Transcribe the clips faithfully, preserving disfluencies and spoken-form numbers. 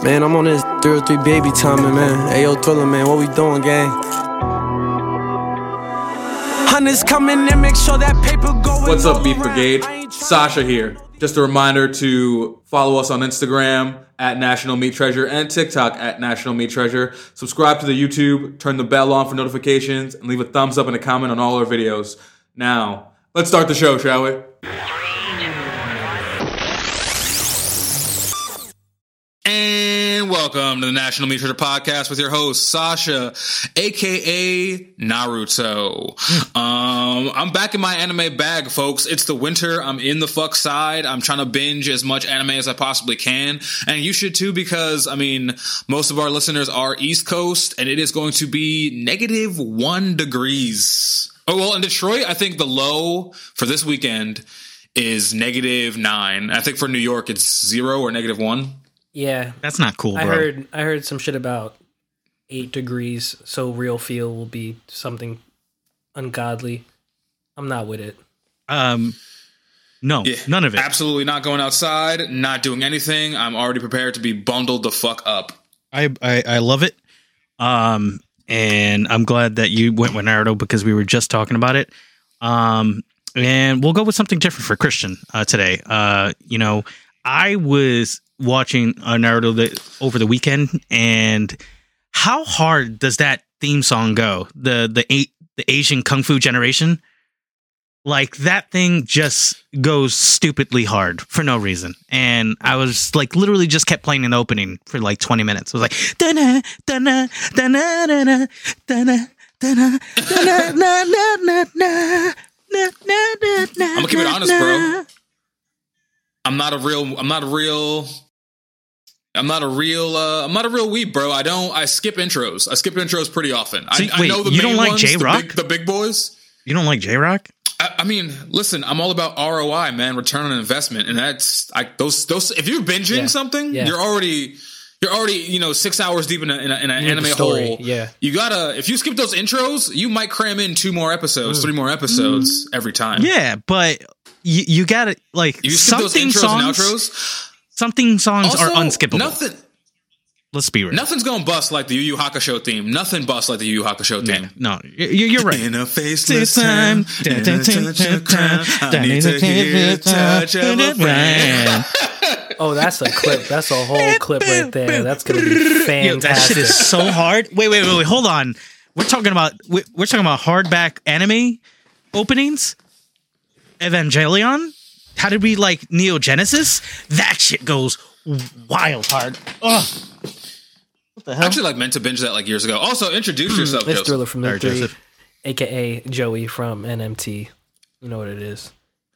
Man, I'm on this three oh three baby timing, man. Hey, yo, Thriller, man, what we doing, gang? Hunters coming and make sure that paper go. What's up, Beef Brigade? Sasha here. Just a reminder to follow us on Instagram at National Meat Treasure and TikTok at National Meat Treasure. Subscribe to the YouTube, turn the bell on for notifications, and leave a thumbs up and a comment on all our videos. Now, let's start the show, shall we? And welcome to the National Meat Treasure Podcast with your host, Sasha, a k a. Naruto. Um, I'm back in my anime bag, folks. It's the winter. I'm in the fuck side. I'm trying to binge as much anime as I possibly can. And you should too, because, I mean, most of our listeners are East Coast, and it is going to be negative one degrees. Oh, well, in Detroit, I think the low for this weekend is negative nine. I think for New York, it's zero or negative one. Yeah, that's not cool, bro. I heard I heard some shit about eight degrees, so real feel will be something ungodly. I'm not with it. Um, no, yeah, none of it. Absolutely not going outside, not doing anything. I'm already prepared to be bundled the fuck up. I I, I love it. Um, and I'm glad that you went with Naruto because we were just talking about it. Um, and we'll go with something different for Christian uh, today. Uh, you know, I was watching uh, Naruto the, over the weekend, and how hard does that theme song go? The the eight the Asian Kung Fu generation, like that thing just goes stupidly hard for no reason. And I was like, literally just kept playing an opening for like twenty minutes. It was like da-na, da-na, da-na, da-na, da-na, da-na, da-na, na, na, na, na, na, na, na. I'm gonna keep it honest, bro. I'm not a real. I'm not a real. I'm not a real. Uh, I'm not a real weeb, bro. I don't. I skip intros. I skip intros pretty often. See, I, wait, I know the you main don't like ones, J-Rock? the big, the big boys. You don't like J-Rock? I, I mean, listen. I'm all about R O I, man. Return on investment, and that's I, those. Those. If you're binging Yeah. something, Yeah. you're already. You're already, you know, six hours deep in, a, in, a, in an You need anime the story, hole. yeah. You gotta. If you skip those intros, you might cram in two more episodes, mm. three more episodes mm. every time. Yeah, but you, you gotta like you skip something those intros songs. and outros. Something songs Also, are unskippable. Nothing. Let's be real. Nothing's gonna bust like the Yu Yu Hakusho theme. Nothing busts like the Yu Yu Hakusho theme. No, no you're right. In a faceless time, in a touch of crime, I need to hear a touch of a friend. Oh, that's a clip. That's a whole clip right there. That's gonna be fantastic. Yo, that shit is so hard. Wait, wait, wait, wait. Hold on. We're talking about we're talking about hardback anime openings. Evangelion. How did we like Neo Genesis? That shit goes wild hard. Ugh. What the hell? I actually like meant to binge that like years ago. Also, introduce yourself, It's Joseph. Thriller from the Sorry, three, Joseph. A K A Joey from N M T. You know what it is.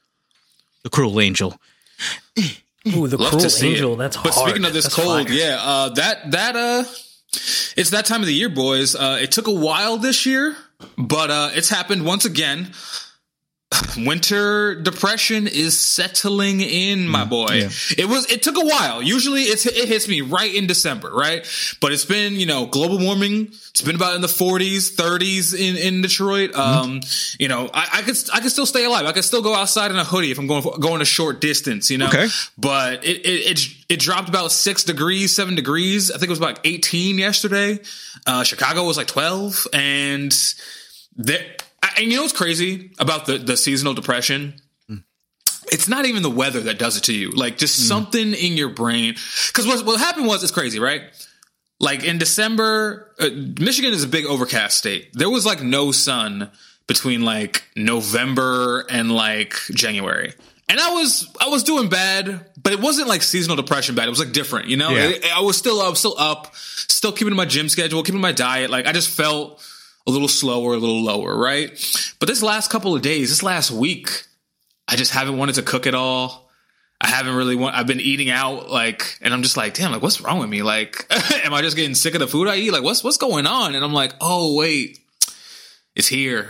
The Cruel Angel. Ooh, the Love Cruel to see Angel. it. That's but hard. speaking of this That's cold, fire. yeah, uh, that that uh, it's that time of the year, boys. Uh, it took a while this year, but uh, it's happened once again. Winter depression is settling in, my boy. Yeah. It was. It took a while. Usually, it's it hits me right in December, right? But it's been, you know, global warming. It's been about in the forties, thirties in in Detroit. Um, mm-hmm. You know, I, I could I could still stay alive. I could still go outside in a hoodie if I'm going going a short distance. You know, okay. But it it it, it dropped about six degrees, seven degrees. I think it was about eighteen yesterday. Uh, Chicago was like twelve, and there. And you know what's crazy about the, the seasonal depression? Mm. It's not even the weather that does it to you. Like, just mm. something in your brain. Because what, what happened was, it's crazy, right? Like, in December, uh, Michigan is a big overcast state. There was, like, no sun between, like, November and, like, January. And I was I was doing bad, but it wasn't, like, seasonal depression bad. It was, like, different, you know? Yeah. It, I was still up, still up, still keeping my gym schedule, keeping my diet. Like, I just felt a little slower, a little lower, right? But this last couple of days, this last week, I just haven't wanted to cook at all. I haven't really want, I've been eating out, like, and I'm just like, damn, like, what's wrong with me? Like, am I just getting sick of the food I eat? Like, what's, what's going on? And I'm like, oh, wait, it's here.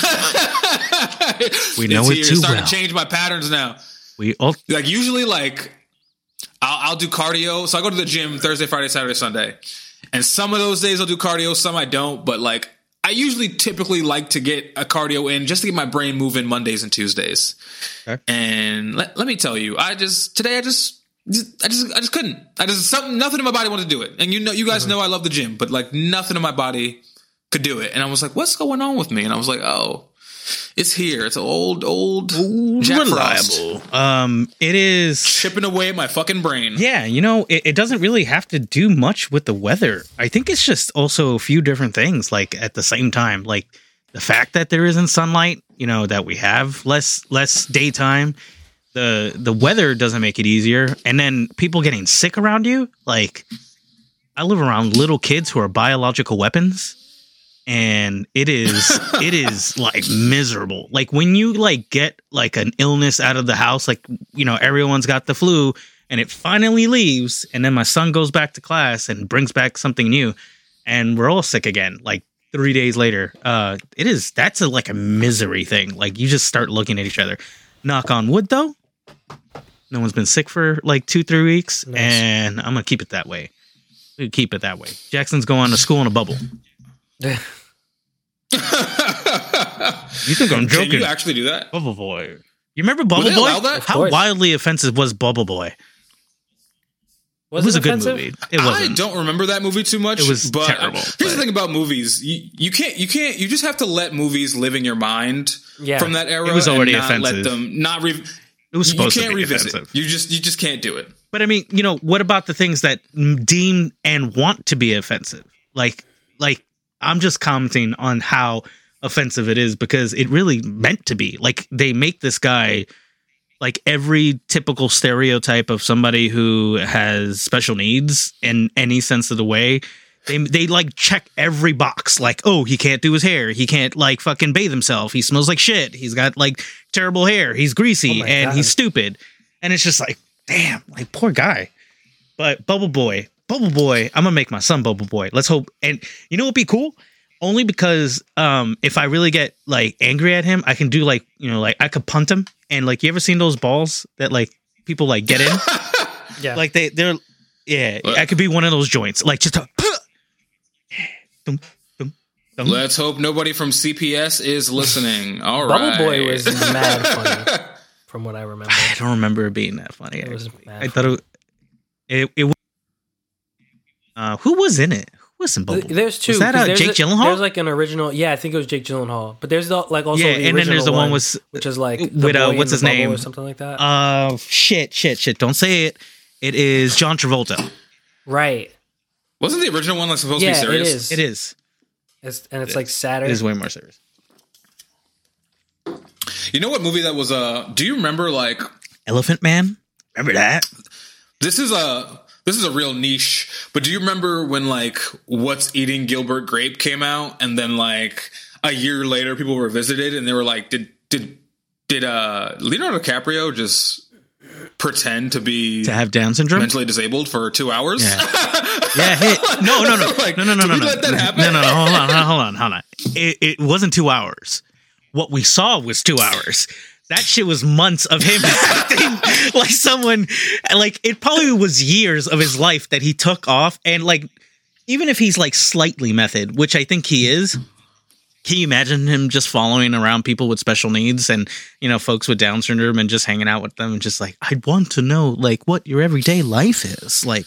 We know it's it here. too It's starting well. to change my patterns now. We all Like, usually, like, I'll, I'll do cardio. So I go to the gym Thursday, Friday, Saturday, Sunday. And some of those days I'll do cardio, some I don't. But, like, I usually typically like to get a cardio in just to get my brain moving Mondays and Tuesdays. Okay. And let, let me tell you, I just, today I just, just, I just I just couldn't. I just something nothing in my body wanted to do it. And you know, you guys mm-hmm. know I love the gym, but like nothing in my body could do it. And I was like, what's going on with me? And I was like, oh, it's here. It's old, old, old Jack reliable. Frost. Um, it is chipping away at my fucking brain. Yeah, you know, it, it doesn't really have to do much with the weather. I think it's just also a few different things, like at the same time, like the fact that there isn't sunlight, you know, that we have less less daytime. The the weather doesn't make it easier, and then people getting sick around you. Like, I live around little kids who are biological weapons. And it is, it is like miserable. Like when you like get like an illness out of the house, like, you know, everyone's got the flu and it finally leaves. And then my son goes back to class and brings back something new and we're all sick again. Like three days later, uh, it is, that's a, like a misery thing. Like you just start looking at each other. Knock on wood though. No one's been sick for like two, three weeks. Nice. And I'm going to keep it that way. We'll keep it that way. Jackson's going to school in a bubble. You think I'm joking? Can you actually do that? Bubble Boy. You remember Bubble Boy? How wildly offensive was Bubble Boy? Was it was it a good offensive? movie. It wasn't. I don't remember that movie too much. It was but terrible. Here's but. the thing about movies: you, you can't, you can't, you just have to let movies live in your mind yeah. from that era. It was already and not offensive. Let them not. Re- it was supposed you can't to be revisit. offensive. You just, you just can't do it. But I mean, you know, what about the things that deem and want to be offensive? Like, like I'm just commenting on how offensive it is because it really meant to be. Like they make this guy like every typical stereotype of somebody who has special needs in any sense of the way. They they like check every box. Like, oh, he can't do his hair. He can't like fucking bathe himself. He smells like shit. He's got like terrible hair. He's greasy oh and God. he's stupid. And it's just like, damn, like poor guy. But Bubble Boy, Bubble Boy, I'm gonna make my son Bubble Boy. Let's hope. And you know what'd be cool? Only because um, if I really get like angry at him, I can do like, you know, like I could punt him. And like, you ever seen those balls that like people like get in? Yeah. Like they, they're, yeah, what? I could be one of those joints. Like just a, dum, dum, dum. Let's hope nobody from C P S is listening. All Bubble right. Boy was mad funny from what I remember. I don't remember it being that funny. It was mad I thought it, it, it was, uh, who was in it? Listen, Bubble. There's two. Was that uh, Jake a, Gyllenhaal? There's like an original. Yeah, I think it was Jake Gyllenhaal. But there's the, like also yeah, the and then there's the one, one with which is like the with uh, boy what's in his the bubble name or something like that. Uh, shit, shit, shit. Don't say it. It is John Travolta. Right. Wasn't the original one like supposed yeah, to be serious? it is. It is. It's, and it's it like is. sadder. It is way more serious. You know what movie that was? Uh, do you remember like Elephant Man? Remember that? This is a. This is a real niche, but do you remember when like What's Eating Gilbert Grape came out, and then like a year later people revisited and they were like, did did did uh, Leonardo DiCaprio just pretend to be to have Down syndrome, mentally disabled for two hours? Yeah, yeah hey, no, no, no, like, no, no, no, no, no, let that happen? no, no, no. Hold on, hold on, hold on. It, it wasn't two hours. What we saw was two hours. That shit was months of him acting like someone, like it probably was years of his life that he took off. And like, even if he's like slightly method, which I think he is, can you imagine him just following around people with special needs and, you know, folks with Down syndrome and just hanging out with them and just like, I want to know like what your everyday life is like.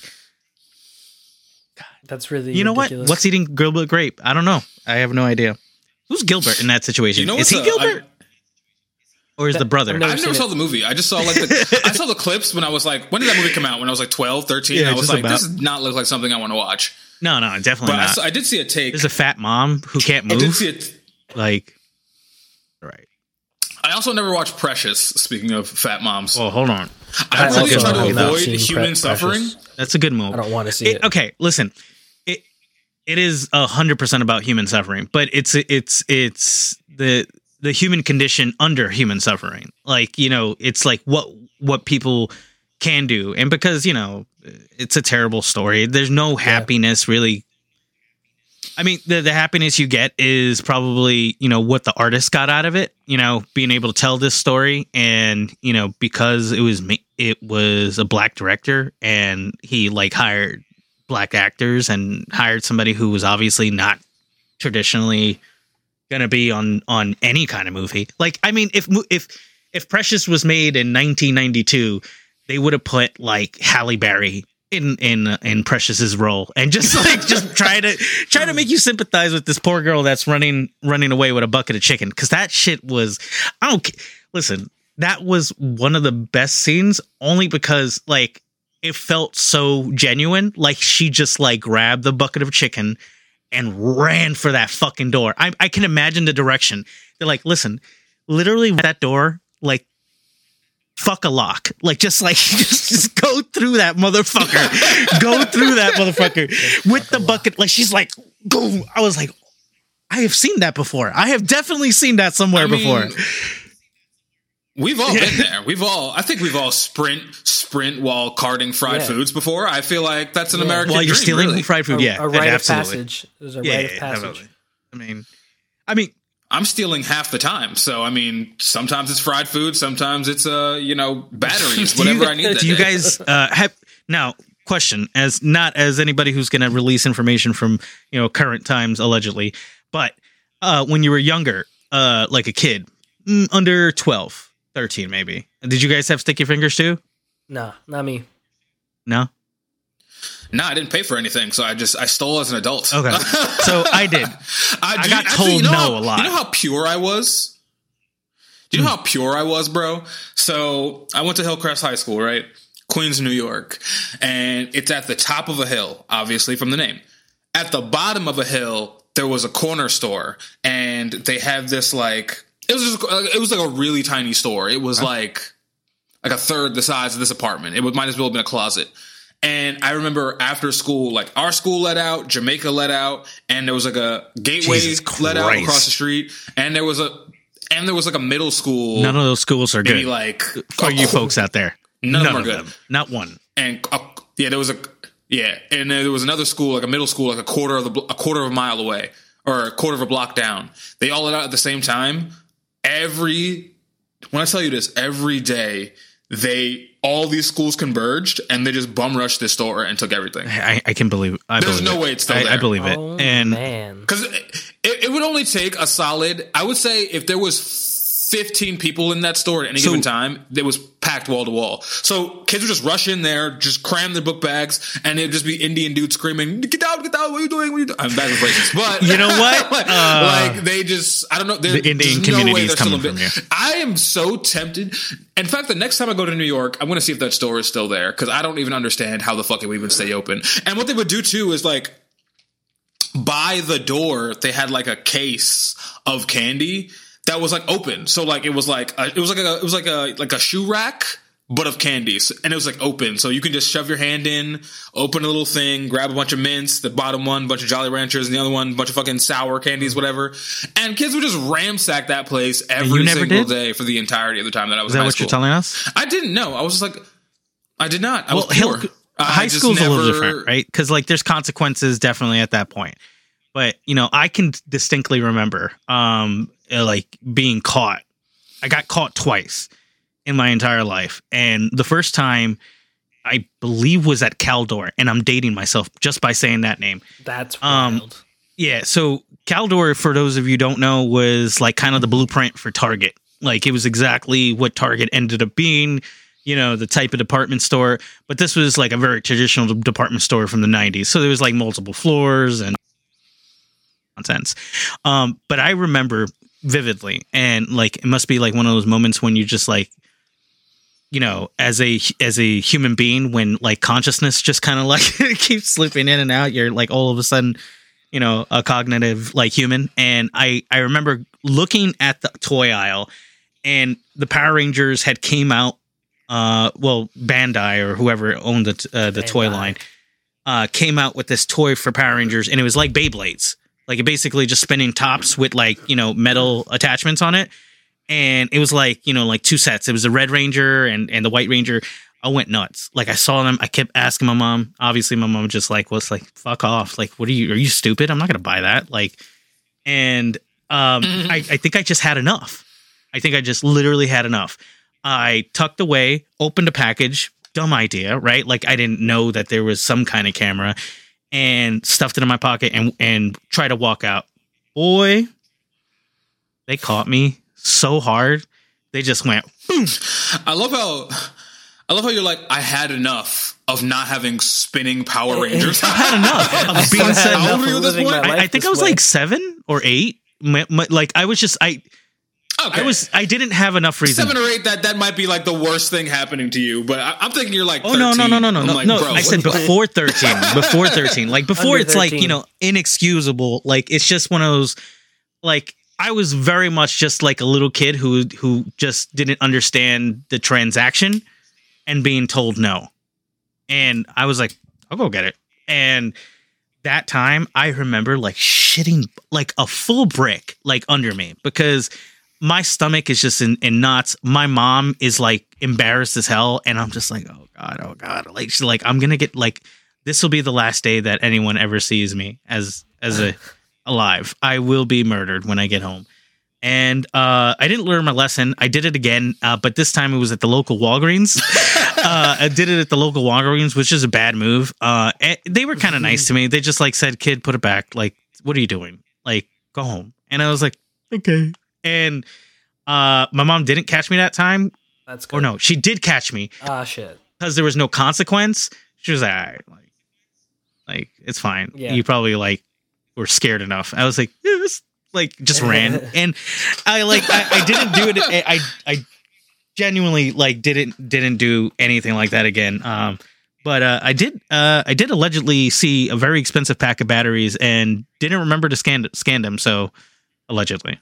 That's really, you know ridiculous. what? What's Eating Gilbert Grape? I don't know. I have no idea. Who's Gilbert in that situation? You know is he a, Gilbert? I, Or is that, the brother? I've never, I've never saw it. the movie. I just saw like the, I saw the clips when I was like, when did that movie come out? When I was like twelve, thirteen Yeah, I was just like, about. this does not look like something I want to watch. No, no, definitely But I, not. saw, I did see a take. There's a fat mom who can't I move. did see it. Like, right. I also never watched Precious. Speaking of fat moms, Well, hold on. I I really also try to have not avoid seen human Pre- suffering. Precious. That's a good move. I don't want to see It, it. okay, listen. It it is a hundred percent about human suffering, but it's it's it's the the human condition under human suffering. Like, you know, it's like what what people can do, and because you know it's a terrible story. There's no happiness really. I mean, the the happiness you get is probably, you know, what the artist got out of it, you know, being able to tell this story. And, you know, because it was me, it was a black director and he like hired black actors and hired somebody who was obviously not traditionally going to be on, on any kind of movie. Like, I mean, if, if, if Precious was made in nineteen ninety-two, they would have put like Halle Berry in in uh, in Precious's role and just like just try to try to make you sympathize with this poor girl that's running running away with a bucket of chicken, because that shit was I don't listen that was one of the best scenes, only because like it felt so genuine. Like she just like grabbed the bucket of chicken and ran for that fucking door. I I can imagine the direction. They're like, listen, literally that door, like, fuck a lock. Like, just like, just, just go through that motherfucker. Go through that motherfucker with the bucket. Like, she's like, boom. I was like, I have seen that before. I have definitely seen that somewhere I mean, before. We've all been there. We've all, I think we've all sprint, sprint while carting fried yeah. foods before. I feel like that's an yeah. American While you're dream, stealing really. fried food, a, yeah. A rite absolutely. of passage. There's a yeah, rite yeah, of passage. Absolutely. I mean, I mean, I'm stealing half the time. So, I mean, sometimes it's fried food. Sometimes it's, uh, you know, batteries, whatever you, I need that Do you day. guys uh, have, now, question, as not as anybody who's going to release information from, you know, current times, allegedly, but uh, when you were younger, uh, like a kid, mm, under twelve, thirteen maybe, did you guys have sticky fingers too? No, not me. No? No, I didn't pay for anything, so I just I stole as an adult. Okay, so I did. I, I, I got actually, told you know no how, a lot. You know how pure I was? Do you know Mm. how pure I was, bro? So I went to Hillcrest High School, right? Queens, New York. And it's at the top of a hill, obviously from the name. At the bottom of a hill, there was a corner store. And they had this like, it was just, it was like a really tiny store. It was huh? like, like a third the size of this apartment. It would, might as well have been a closet. And I remember after school, like our school let out, Jamaica let out, and there was like a Gateway let out across the street. And there was a, And there was like a middle school. None of those schools are maybe good. Like for you folks out there. None, None of them are of good. Them. Not one. And uh, yeah, there was a yeah, and there was another school, like a middle school, like a quarter of the a quarter of a mile away or a quarter of a block down. They all let out at the same time. Every when I tell you this, every day they all these schools converged and they just bum rushed this store and took everything. I, I can believe. I There's believe no it. way it's still I, there. I believe it. Oh, and man, because it, it would only take a solid. I would say if there was fifteen people in that store at any so, given time, it was packed wall to wall. So kids would just rush in there, just cram their book bags, and it'd just be Indian dudes screaming, "Get out! Get out! What are you doing? What are you doing?" I'm back with racist, but you know what? like, uh, like they just, I don't know. The Indian community is coming from you. I am so tempted. In fact, the next time I go to New York, I'm going to see if that store is still there because I don't even understand how the fuck it would even stay open. And what they would do too is like by the door, they had like a case of candy that was like open. So like it was like a, it was like a it was like a like a shoe rack but of candies, and it was like open. So you can just shove your hand in, open a little thing, grab a bunch of mints, the bottom one, a bunch of Jolly Ranchers, and the other one, a bunch of fucking sour candies, whatever. And kids would just ransack that place every single did? day for the entirety of the time that I was Is that in high what school. You're telling us? I didn't know. I was just like, I did not. I well, was pure. Hill, I high school's never, a little different, right? Because like there's consequences definitely at that point. But you know, I can distinctly remember, um, like being caught. I got caught twice in my entire life, and the first time I believe was at Caldor, and I'm dating myself just by saying that name. That's um, wild. Yeah. So Caldor, for those of you who don't know, was like kind of the blueprint for Target. Like it was exactly what Target ended up being. You know, the type of department store, but this was like a very traditional department store from the nineties. So there was like multiple floors and nonsense. Um, but I remember vividly, and like it must be like one of those moments when you just like, you know, as a as a human being, when like consciousness just kind of like keeps slipping in and out, you're like all of a sudden, you know, a cognitive like human. And I I remember looking at the toy aisle, and the Power Rangers had came out. Uh, well, Bandai or whoever owned the uh, the Bandai. toy line uh, came out with this toy for Power Rangers, and it was like Beyblades. Like it basically just spinning tops with like, you know, metal attachments on it. And it was like, you know, like two sets. It was the Red Ranger and, and the White Ranger. I went nuts. Like I saw them. I kept asking my mom. Obviously my mom just like, was like, fuck off. Like, what are you, are you stupid? I'm not going to buy that. Like, and um, mm-hmm. I, I think I just had enough. I think I just literally had enough. I tucked away, opened a package. Dumb idea, right? Like I didn't know that there was some kind of camera. And stuffed it in my pocket and and tried to walk out. Boy, they caught me so hard. They just went boom. I love how I love how you're like, I had enough of not having spinning Power Rangers. I had enough of being set How up. old were you at this point? I, I think I was way. like seven or eight. My, my, like I was just I. Okay. I was. I didn't have enough reason. Seven or eight. That that might be like the worst thing happening to you. But I, I'm thinking you're like. Oh thirteen. no no no no no I'm no like, no! bro, I said before thirteen. Before thirteen. Like before, Under it's like you thirteen. know inexcusable. Like it's just one of those. Like I was very much just like a little kid who who just didn't understand the transaction and being told no, and I was like, I'll go get it. And that time, I remember like shitting like a full brick like under me because my stomach is just in, in knots. My mom is like embarrassed as hell, and I'm just like, oh god, oh god, like she's like, I'm gonna get like this will be the last day that anyone ever sees me as as a alive. I will be murdered when I get home. And uh, I didn't learn my lesson. I did it again, uh, but this time it was at the local Walgreens. uh, I did it at the local Walgreens, which is a bad move. Uh, they were kind of nice to me. They just like said, "Kid, put it back. Like, what are you doing? Like, go home." And I was like, "Okay." And uh, my mom didn't catch me that time. That's good. Or no, she did catch me Ah, shit. because there was no consequence. She was like, "All right, like, like it's fine. Yeah. You probably like were scared enough." I was like, yes. Like just ran, and I like I, I didn't do it. I I genuinely like didn't didn't do anything like that again. Um, but uh, I did uh, I did allegedly see a very expensive pack of batteries and didn't remember to scan scan them. So allegedly,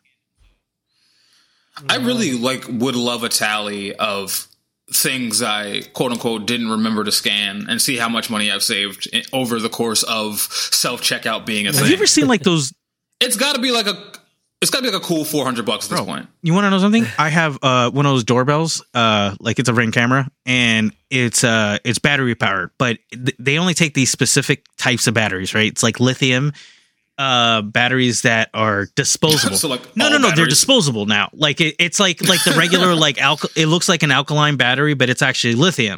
I really like would love a tally of things I quote unquote didn't remember to scan and see how much money I've saved in, over the course of self checkout being a have thing. you ever seen like those? It's got to be like a. It's got to be like a cool four hundred bucks at this Bro, point. You want to know something? I have uh, one of those doorbells, uh, like it's a Ring camera, and it's uh, it's battery powered, but th- they only take these specific types of batteries, right? It's like lithium uh, batteries that are disposable. So, like, no, all no, no, they're batteries? disposable now. Like it, it's like like the regular like alka- it looks like an alkaline battery, but it's actually lithium.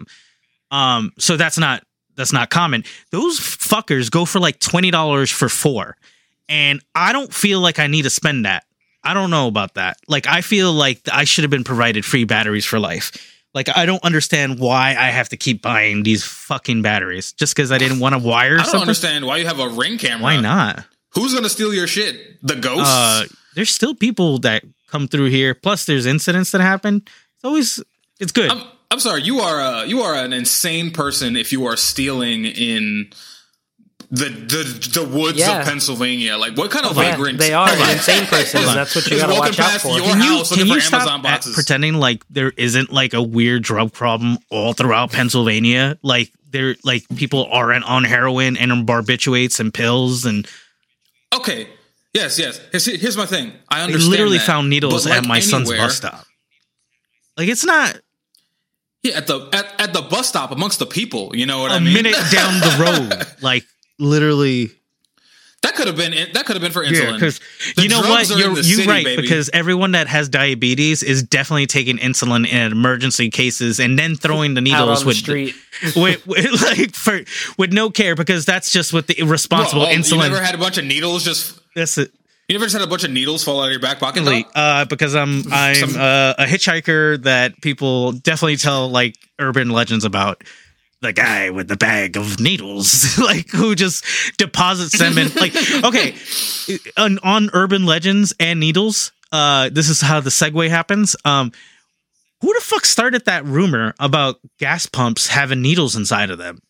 Um, so that's not that's not common. Those fuckers go for like twenty dollars for four. And I don't feel like I need to spend that. I don't know about that. Like, I feel like I should have been provided free batteries for life. Like, I don't understand why I have to keep buying these fucking batteries just because I didn't want to wire I don't something. understand why you have a Ring camera. Why not? Who's going to steal your shit? The ghosts? Uh, there's still people that come through here. Plus, there's incidents that happen. It's always, it's good. I'm, I'm sorry. You are a, you are an insane person if you are stealing in the the, the woods Yeah. of Pennsylvania. Like, what kind of Yeah, vagrants? they are Hold on. an insane person. Hold on. That's what you Just gotta walking watch out past for. your Can you, house can looking you for stop Amazon at boxes. pretending like there isn't like a weird drug problem all throughout Pennsylvania? Like there, like people aren't on heroin and on barbiturates and pills, and Okay. Yes, yes. Here's, here's my thing. I they understand. literally that, found needles but like at my son's anywhere- bus stop. Like it's not Yeah, at the at, at the bus stop amongst the people. You know what a I mean? minute down the road. Like literally. That could have been that could have been for Yeah, insulin. because The you know drugs what, are in you're the you city, right baby. because everyone that has diabetes is definitely taking insulin in emergency cases and then throwing the Out needles on the with, street. with, with like for with no care because that's just what the irresponsible Well, oh, insulin. You never had a bunch of needles just. That's it. You never just had a bunch of needles fall out of your back pocket. Really, though? uh, because I'm I'm Some- uh, a hitchhiker that people definitely tell like urban legends about. The guy with the bag of needles, like who just deposits them in. Like, okay, on, on urban legends and needles, uh, this is how the segue happens. Um, who the fuck started that rumor about gas pumps having needles inside of them?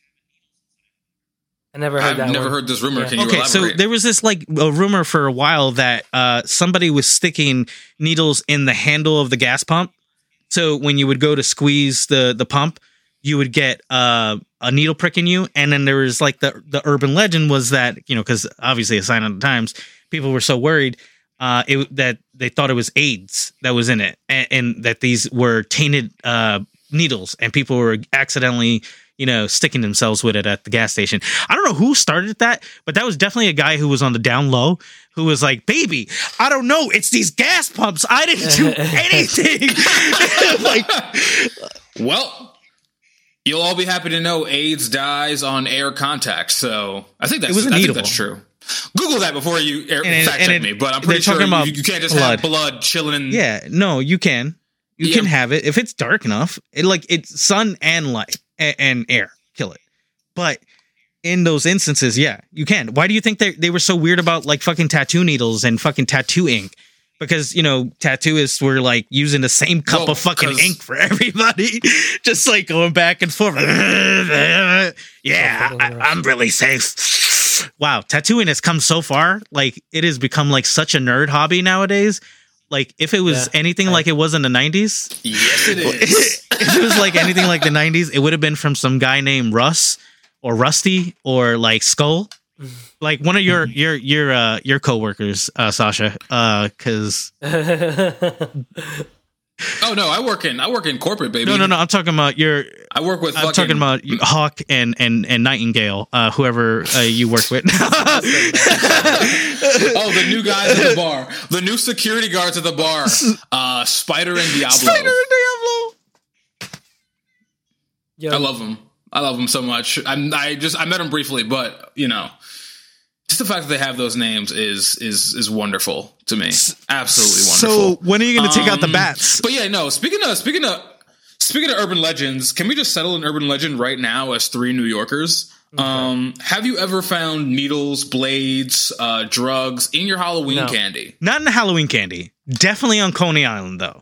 I never heard I've that never one. heard this rumor. Yeah. Can you Okay, elaborate? so there was this like a rumor for a while that uh, somebody was sticking needles in the handle of the gas pump. So when you would go to squeeze the the pump, you would get uh, a needle prick in you. And then there was like the, the urban legend was that, you know, because obviously a sign of the times, people were so worried uh, it, that they thought it was AIDS that was in it and, and that these were tainted uh, needles and people were accidentally, you know, sticking themselves with it at the gas station. I don't know who started that, but that was definitely a guy who was on the down low who was like, baby, I don't know. It's these gas pumps. I didn't do anything. Like, Well, you'll all be happy to know AIDS dies on air contact. So I think that's It was a I think needle. that's true. Google that before you air, And it- fact and check it- me. But I'm they're pretty sure talking you, about you can't just blood. have blood chilling in. yeah, no, you can. You Yeah. can have it if it's dark enough. It, like it's sun and light and, and air. Kill it. But in those instances, yeah, you can. Why do you think they they were so weird about like fucking tattoo needles and fucking tattoo ink? Because, you know, tattooists were like using the same cup Well, of fucking 'cause- ink for everybody, just like going back and forth. Yeah, I, I'm really safe. Wow, tattooing has come so far. Like, it has become like such a nerd hobby nowadays. Like, if it was Yeah, anything I- like it was in the nineties, Yes, it is. if it was like anything like the nineties, it would have been from some guy named Russ or Rusty or like Skull. Like one of your your your uh your coworkers, uh Sasha, uh because Oh no, I work in I work in corporate, baby. no no no I'm talking about your I work with. I'm fucking, talking about Hawk and and and Nightingale, uh whoever uh, you work with. Oh, the new guys at the bar, the new security guards at the bar, uh, Spider and Diablo. Spider and Diablo. Yo, I love them. I love them so much. I'm, I just I met them briefly, but you know, just the fact that they have those names is is is wonderful to me. Absolutely So wonderful. when are you going to take out the Um, bats? But yeah, no. Speaking of speaking of speaking of urban legends, can we just settle an urban legend right now as three New Yorkers? Um, have you ever found needles, blades, uh, drugs in your Halloween No. candy? Not in the Halloween candy. Definitely on Coney Island though.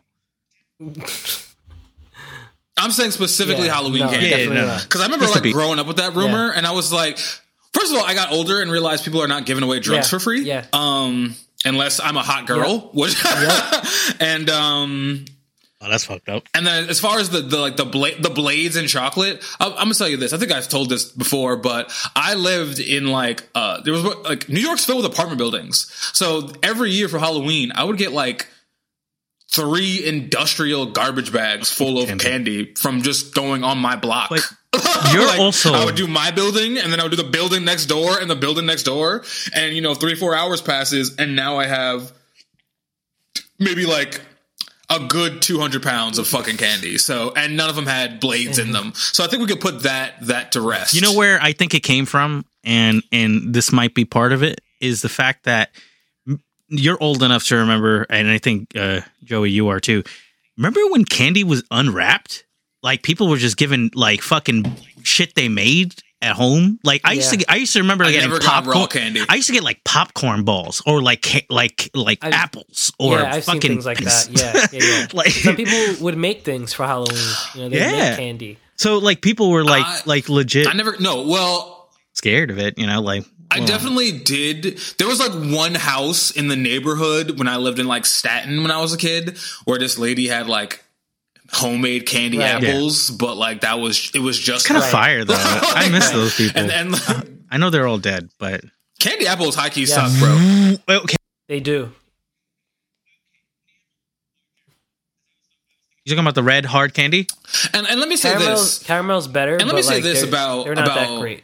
I'm saying specifically Yeah, Halloween no, candy. definitely no. not. Because I remember Just to like be- growing up with that rumor, and I was like, first of all, I got older and realized people are not giving away drugs Yeah, for free. yeah. Um, unless I'm a hot girl, which and um, Oh, that's fucked up. and then as far as the, the like the bla- the blades and chocolate, I'm, I'm gonna tell you this. I think I've told this before, but I lived in like uh there was like New York's filled with apartment buildings, so every year for Halloween, I would get like three industrial garbage bags full of Candy. candy from just going on my block. But you're Like, also- I would do my building, and then I would do the building next door, and the building next door, and you know, three four hours passes, and now I have maybe like a good two hundred pounds of fucking candy. So, and none of them had blades in them. So I think we could put that that to rest. You know where I think it came from, and and this might be part of it, is the fact that m- you're old enough to remember, and I think uh, Joey, you are too. Remember when candy was unwrapped? Like people were just given like fucking shit they made at home. Like I used to, Yeah. get, I used to remember I getting never got popcorn. raw candy. I used to get like popcorn balls or like ca- like like I've- apples or yeah, I've fucking seen things like that. Yeah, yeah, yeah. like Some people would make things for Halloween. You know, they Yeah. make candy. so like people were like I- like legit I never, no, well, scared of it. You know, like I well, definitely did. There was like one house in the neighborhood when I lived in like Staten when I was a kid where this lady had like homemade candy Right. apples, but like that was, it was just kind of Right. fire though. I miss those people. And, and like, I know they're all dead, but candy apples high key Yeah. suck, bro. well, okay. They do. You talking about the red hard candy? And, and let me say Caramel's, this. caramel's better. And let but me say like, this they're- about- they're not that about- great.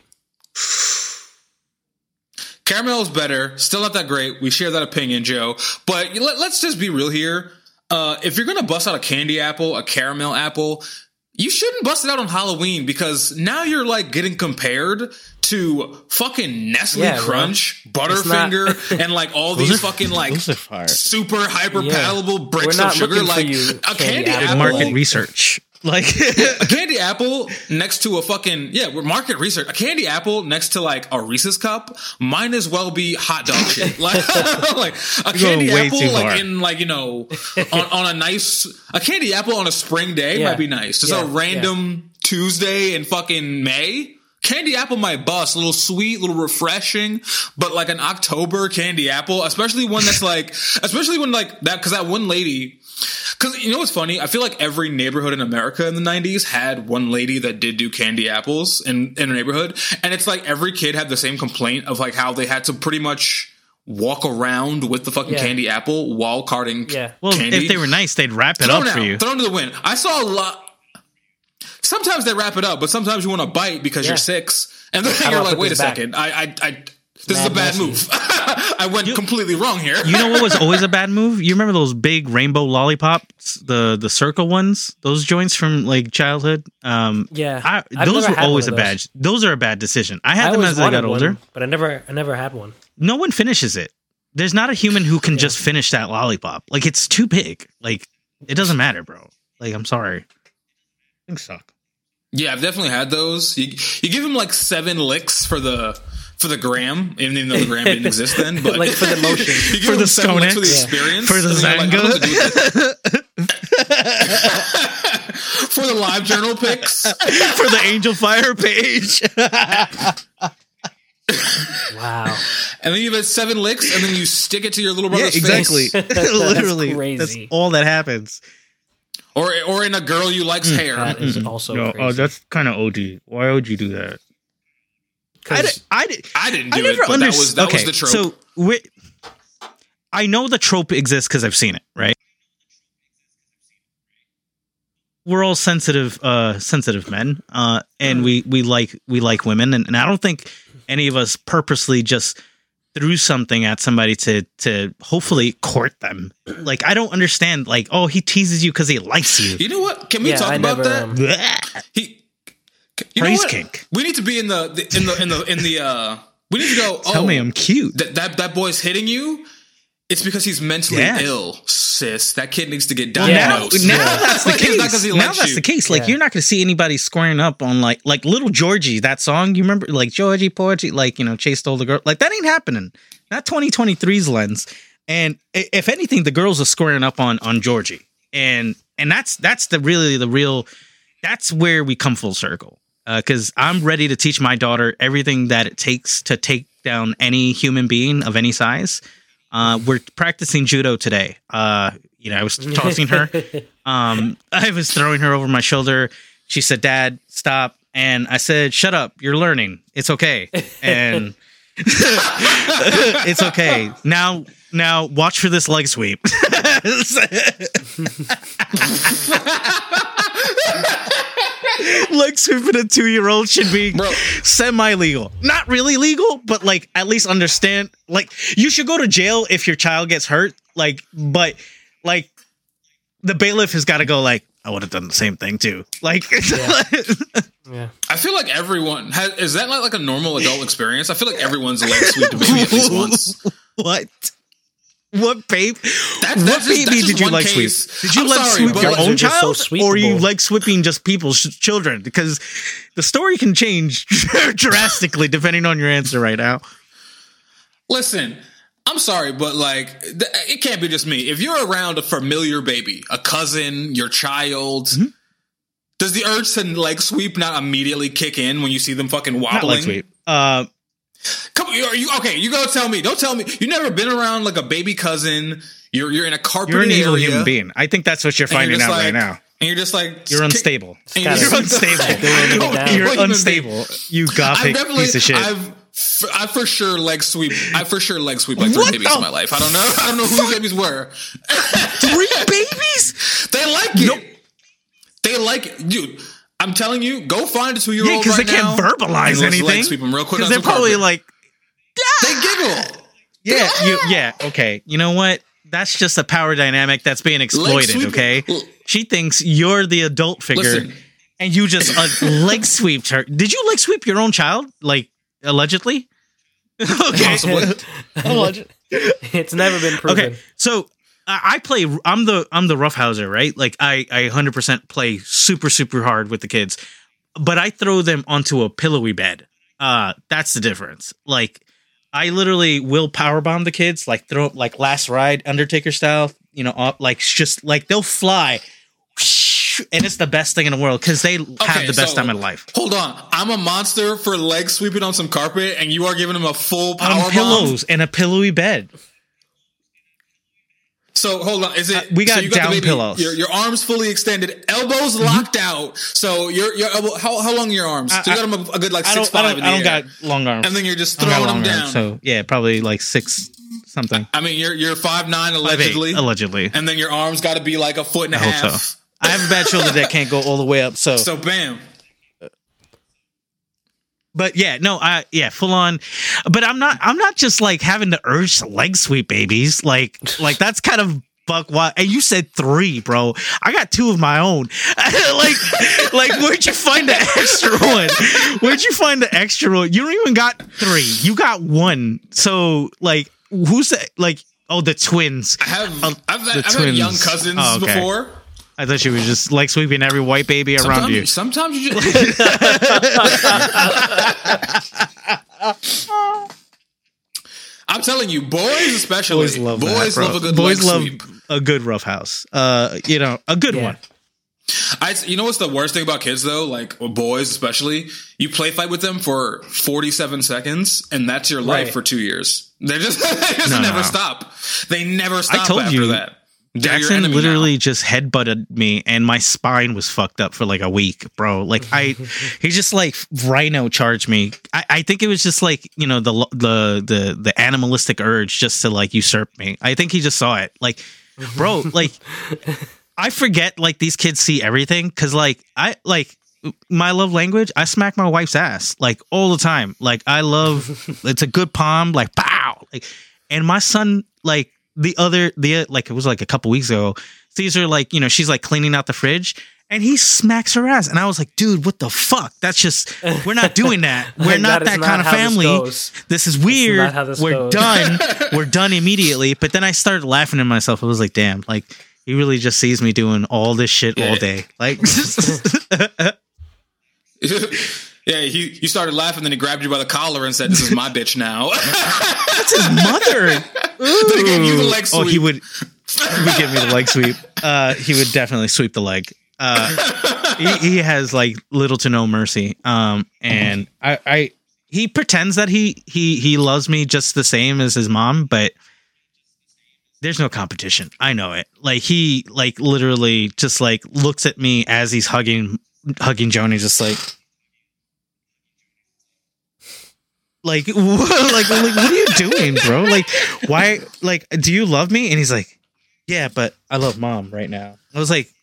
Caramel is better. Still not that great. We share that opinion, Joe. But let, let's just be real here. Uh, if you're going to bust out a candy apple, a caramel apple, you shouldn't bust it out on Halloween because now you're like getting compared to fucking Nestle Yeah, bro. Crunch, It's not- Butterfinger, and like all these fucking like those are fire. super hyper palatable bricks We're of not sugar. looking for Like you, a candy candy apple. apple, Market research, like a candy apple next to a fucking yeah, we're market research. A candy apple next to like a Reese's cup might as well be hot dog shit. Like, like a You're candy going way apple, too like far. in like you know, on, on a nice a candy apple on a spring day Yeah. might be nice. Just Yeah, a random Tuesday in fucking May. Candy apple might bust, a little sweet, a little refreshing, but like an October candy apple, especially one that's like, especially when like that, cause that one lady, cause you know what's funny? I feel like every neighborhood in America in the nineties had one lady that did do candy apples in, in a neighborhood. And it's like every kid had the same complaint of like how they had to pretty much walk around with the fucking Yeah. candy apple while carting Yeah. well, candy. if they were nice, they'd wrap it Throw up it for out. you. Throw it to the wind. I saw a lot. Sometimes they wrap it up, but sometimes you want to bite because Yeah. you're six, and then How you're do I like, put "Wait a this back? second, I, I, I this is a Mad bad messy. move. I went completely wrong here." You know what was always a bad move? You remember those big rainbow lollipops, the the circle ones, those joints from like childhood. Um, Yeah. I, I've those never were had always a one of bad. those. Those are a bad decision. I had I them always as I got wanted one, older. but I never, I never had one. No one finishes it. There's not a human who can just finish that lollipop. Like it's too big. Like it doesn't matter, bro. Like, I'm sorry. Things suck. Yeah, I've definitely had those. You, you give him like seven licks for the for the gram, even though the gram didn't exist then. But like for the motion, you give for him the seven licks Stonex, for the yeah. experience, For the and then you're like, Zanga. "I don't know what to do with this." For the live journal pics. For the Angel Fire page. wow. And then you have seven licks, and then you stick it to your little Yeah, brother's exactly. face. Literally. crazy. That's all that happens. Or or in a girl you like's hair. That is also No, crazy. oh, that's kind of O G. Why would you do that? I, 'Cause- did, I, did, I didn't I do it, never but that understood. was that okay, was the trope. So we, I know the trope exists because I've seen it, right? We're all sensitive, uh, sensitive men, uh, and we, we like we like women, and, and I don't think any of us purposely just threw something at somebody to to hopefully court them. Like, I don't understand. Like, oh, he teases you because he likes you. You know what? Can we Yeah, talk I about never, that? um, Blech. He you know Praise what? kink. We need to be in the, the in the in the in the uh we need to go, oh, Tell me I'm cute. that, that that boy's hitting you. It's because he's mentally Yeah. ill, sis. That kid needs to get Well, Yeah. now, diagnosed. now Yeah. that's the Like, it's not 'cause case. he Now likes that's you. the case. Like, Yeah. you're not going to see anybody squaring up on like like Little Georgie, that song. You remember, like Georgie Porgy, like, you know, Chase stole the girl. Like, that ain't happening. Not twenty twenty-three's lens. And i- if anything, the girls are squaring up on on Georgie, and and that's that's the really the real. That's where we come full circle. Because I'm ready to teach my daughter everything that it takes to take down any human being of any size. Uh, we're practicing judo today. Uh, you know, I was tossing her. Um, I was throwing her over my shoulder. She said, "Dad, stop." And I said, "Shut up. You're learning. It's okay." And it's okay. Now, now watch for this leg sweep. Leg sweeping a two-year-old should be Bro. semi-legal. Not really legal, but like at least understand. Like, you should go to jail if your child gets hurt. Like, but like the bailiff has got to go. Like, I would have done the same thing too. Like, yeah. I feel like everyone has. Is that like, like a normal adult experience? I feel like everyone's leg sweeped a baby at least once. what? What babe? That- what that's just- baby that's did just you one leg sweep? case. Did you I'm leg sorry, sweep but your like- own They're just so child, or are you sweepable. leg sweeping just people's ch- children? Because the story can change drastically depending on your answer right now. Listen, I'm sorry, but like, th- it can't be just me. If you're around a familiar baby, a cousin, your child, Mm-hmm. does the urge to leg sweep not immediately kick in when you see them fucking Not wobbling? leg sweep. Uh, Come on, are you okay? You go tell me. Don't tell me. You never been around like a baby cousin. You're you're in a carpeted you're an evil area, human being. I think that's what you're and you're finding just out like- right now. And you're just like You're kick- unstable. and Gotta- you're You're unstable. Doing it down. You're Human unstable. You I've gothic definitely, piece of shit. I've, f- I for sure leg sweep. I for sure leg sweep like three What babies the in my life. I don't know. I don't know who these babies were. Three babies? They like it. Nope. They like it, dude. I'm telling you, go find a two year Yeah, old because right they can't now, verbalize and let's anything. Leg sweep them real quick. Because on they're some probably carpet. like, they giggle. yeah, you, yeah, okay. You know what? That's just a power dynamic that's being exploited. sweep- Okay, L- she thinks you're the adult figure, Listen. and you just uh, leg sweeped her. Did you leg sweep your own child? Like, allegedly? Okay. Possibly. It's never been proven. Okay, so I I play. I'm the I'm the roughhouser, right? Like I I one hundred percent play super super hard with the kids, but I throw them onto a pillowy bed. Uh, that's the difference. Like, I literally will power bomb the kids, like throw like Last Ride Undertaker style. You know, up like just like they'll fly, and it's the best thing in the world because they have Okay, the best so- time of life. Hold on. I'm a monster for leg sweeping on some carpet, and you are giving them a full power On bomb. pillows and a pillowy bed. So hold on, is it? Uh, we got so you got down the baby, pillows. Your, your arms fully extended, elbows locked out. So your your elbow. How how long are your arms? I- so you got them a, a good like I six don't. I five. don't, in I the don't air. got long arms. And then you're just I don't got throwing them long down. arms, so yeah, probably like six something. I mean, you're you're five nine Five, eight, allegedly, allegedly. and then your arms got to be like a foot and a I hope half. so. I have a bad shoulder that can't go all the way up. So, So bam. but yeah, no, I yeah, full on. But I'm not. I'm not just like having the urge to leg sweep babies. Like, like that's kind of buck wild. And you said three, bro. I got two of my own. like, like where'd you find the extra one? Where'd you find the extra one? You don't even got three. You got one. So like, who's that? Like, oh, the twins. I have Um, I've, the I've had twins. young cousins Oh, okay. before. I I thought you were just leg sweeping every white baby around sometimes, you. Sometimes you just. I'm telling you, boys especially. Boys love boys that, bro. love a good boys leg love sweep. a good roughhouse. Uh, you know, a good Yeah. one. I, you know what's the worst thing about kids though? Like boys, especially, you play fight with them for forty-seven seconds, and that's your life Right. for two years. They just, they just No, never no. stop. They never stop I told after you, that. They're your Jackson enemy literally now. just headbutted me, and my spine was fucked up for like a week, bro. Like I, he just like rhino charged me. I, I think it was just like you know the the the the animalistic urge just to like usurp me. I think he just saw it. Like, bro, like. I forget like these kids see everything because like I like my love language. I smack my wife's ass like all the time. Like I love it's a good palm like pow. Like, and my son like the other the like it was like a couple weeks ago. These are like you know she's like cleaning out the fridge and he smacks her ass and I was like, dude, what the fuck? That's just we're not doing that. We're not That is that not kind of how this family. goes. This is weird. not how this We're goes. done. We're done immediately. But then I started laughing to myself. I was like, damn, like. He really just sees me doing all this shit Yeah. all day. Like, Yeah, he you started laughing, then he grabbed you by the collar and said, "This is my bitch now." that's his mother. Then he gave you the leg Oh, he sweep. would, he would give me the leg sweep. Uh, he would definitely sweep the leg. Uh, he, he has like little to no mercy. Um, and I, I, he pretends that he, he, he loves me just the same as his mom, but there's no competition. I know it. Like he, like literally just like looks at me as he's hugging, hugging Joni, just like, like, like, like, what are you doing, bro? Like, why? Like, do you love me? And he's like, yeah, but I love mom right now. I was like,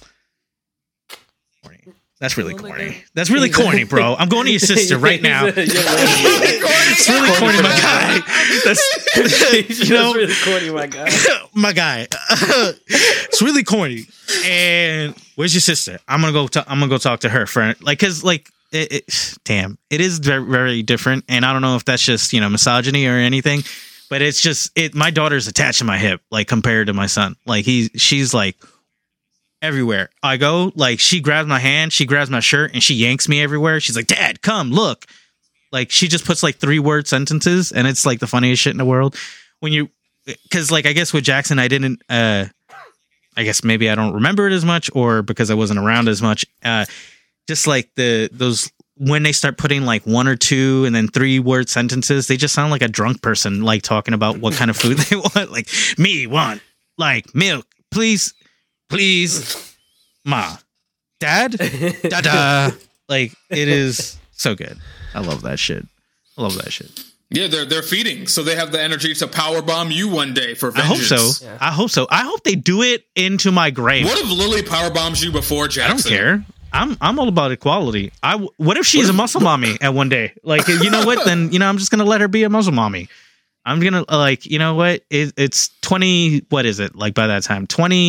corny. That's really Oh my corny. God. That's really corny, bro. I'm going to your sister right now. You're right. It's really corny, my guy. That's you know, That's really corny, my guy. my guy. It's really corny. And where's your sister? I'm gonna go. T- I'm gonna go talk to her for like, cause like, it, it, damn, it is very, very different. And I don't know if that's just you know misogyny or anything, but it's just it. My daughter's attached to my hip, like compared to my son. Like he's she's like everywhere I go. Like she grabs my hand, she grabs my shirt, and she yanks me everywhere. She's like, "Dad, come look." Like she just puts like three word sentences, and it's like the funniest shit in the world. When you, because like I guess with Jackson, I didn't. uh I guess maybe I don't remember it as much, or because I wasn't around as much. Uh Just like the those when they start putting like one or two and then three word sentences, they just sound like a drunk person, like talking about what kind of food they want. Like me want like milk, please, please, ma, dad, da da. Like it is so good. I love that shit. I love that shit. Yeah, they're they're feeding, so they have the energy to powerbomb you one day for I hope vengeance. so. I hope so. I hope they do it into my grave. What if Lily powerbombs you before I Jackson? don't care. I'm I'm all about equality. I w- what if she's What if- a muscle mommy at one day? Like you know what? Then you know I'm just gonna let her be a muscle mommy. I'm gonna like you know what? It, it's twenty. What is it like by that time?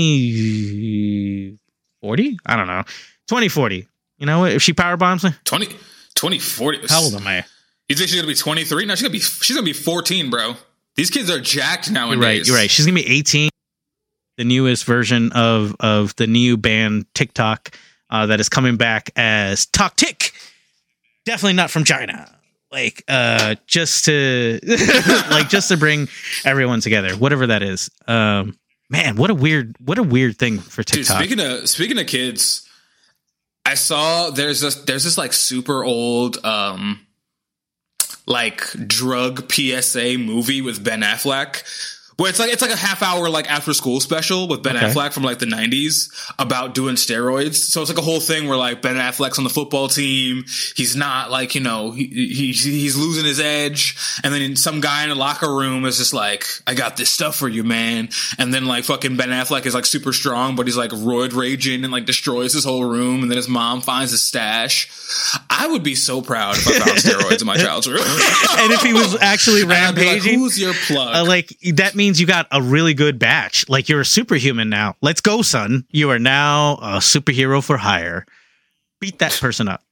Twenty forty? I don't know. Twenty forty. You know what? If she power bombs me, twenty, twenty, forty. how old am I? You think she's gonna be twenty-three? No, she's gonna be she's gonna be fourteen, bro. These kids are jacked nowadays. You're right. You're right. She's gonna be eighteen. The newest version of of the new band TikTok uh, that is coming back as Talk Tick. Definitely not from China. Like uh, just to like just to bring everyone together, whatever that is. Um, man, what a weird what a weird thing for Dude, TikTok. speaking of speaking of kids, I saw there's this there's this like super old um like drug P S A movie with Ben Affleck. Where it's like it's like a half hour like after school special with Ben Okay. Affleck from like the nineties about doing steroids. So it's like a whole thing where like Ben Affleck's on the football team. He's not like, you know, he, he he's losing his edge. And then some guy in the locker room is just like, I got this stuff for you, man. And then like fucking Ben Affleck is like super strong, but he's like roid raging and like destroys his whole room. And then his mom finds his stash. I would be so proud if I found steroids in my child's room. And if he was actually And I'd be like, rampaging, who's your plug? Uh, like that means you got a really good batch. Like you're a superhuman now. Let's go, son. You are now a superhero for hire. Beat that person up.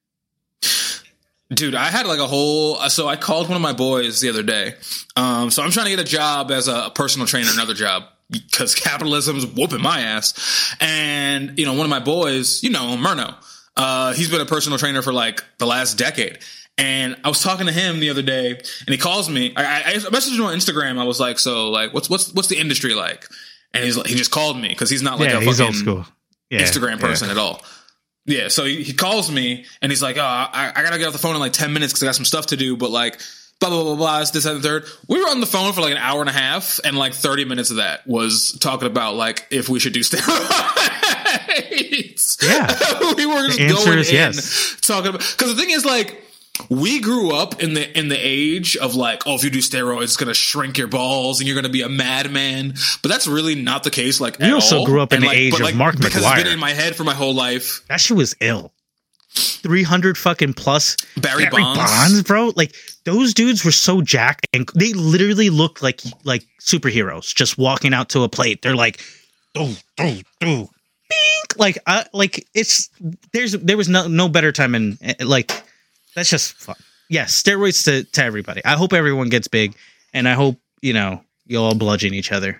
Dude, I had like a whole, so I called one of my boys the other day. Um, so I'm trying to get a job as a personal trainer, another job. because capitalism's whooping my ass. And, you know, one of my boys, you know, Murno, uh, he's been a personal trainer for like the last decade. And I was talking to him the other day, and he calls me. I, I messaged him on Instagram. I was like, "So, like, what's what's what's the industry like?" And he's like, he just called me because he's not like yeah, a he's fucking old school. Yeah, Instagram person yeah. at all. Yeah, so he, he calls me, and he's like, "Oh, I, I gotta get off the phone in like ten minutes because I got some stuff to do." But like, blah blah blah blah, this, that, and the third. We were on the phone for like an hour and a half, and like thirty minutes of that was talking about like if we should do steroids. Yeah, we were just the answer going is in yes. talking about, because the thing is like, we grew up in the in the age of like, oh, if you do steroids, it's gonna shrink your balls and you're gonna be a madman. But that's really not the case. Like, we also all. grew up in and the like, age but, of like, Mark because McGuire. it's been in my head for my whole life. That shit was ill. three hundred fucking plus Barry, Barry Bonds. Bonds, bro. Like those dudes were so jacked, and they literally looked like like superheroes just walking out to a plate. They're like, oh, oh, oh, bink. Like, I like it's there's there was no no better time in like that's just fun. Yes, steroids to, to everybody. I hope everyone gets big, and I hope, you know, you'll all bludgeon each other.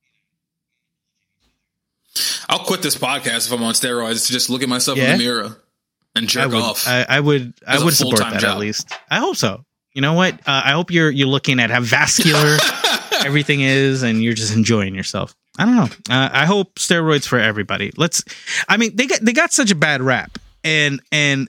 I'll quit this podcast if I'm on steroids to just look at myself Yeah? in the mirror and jerk I would, off. I, I would, I As a would support full-time that job. at least. I hope so. You know what? Uh, I hope you're you're looking at how vascular everything is, and you're just enjoying yourself. I don't know. Uh, I hope steroids for everybody. Let's. I mean, they got they got such a bad rap, and and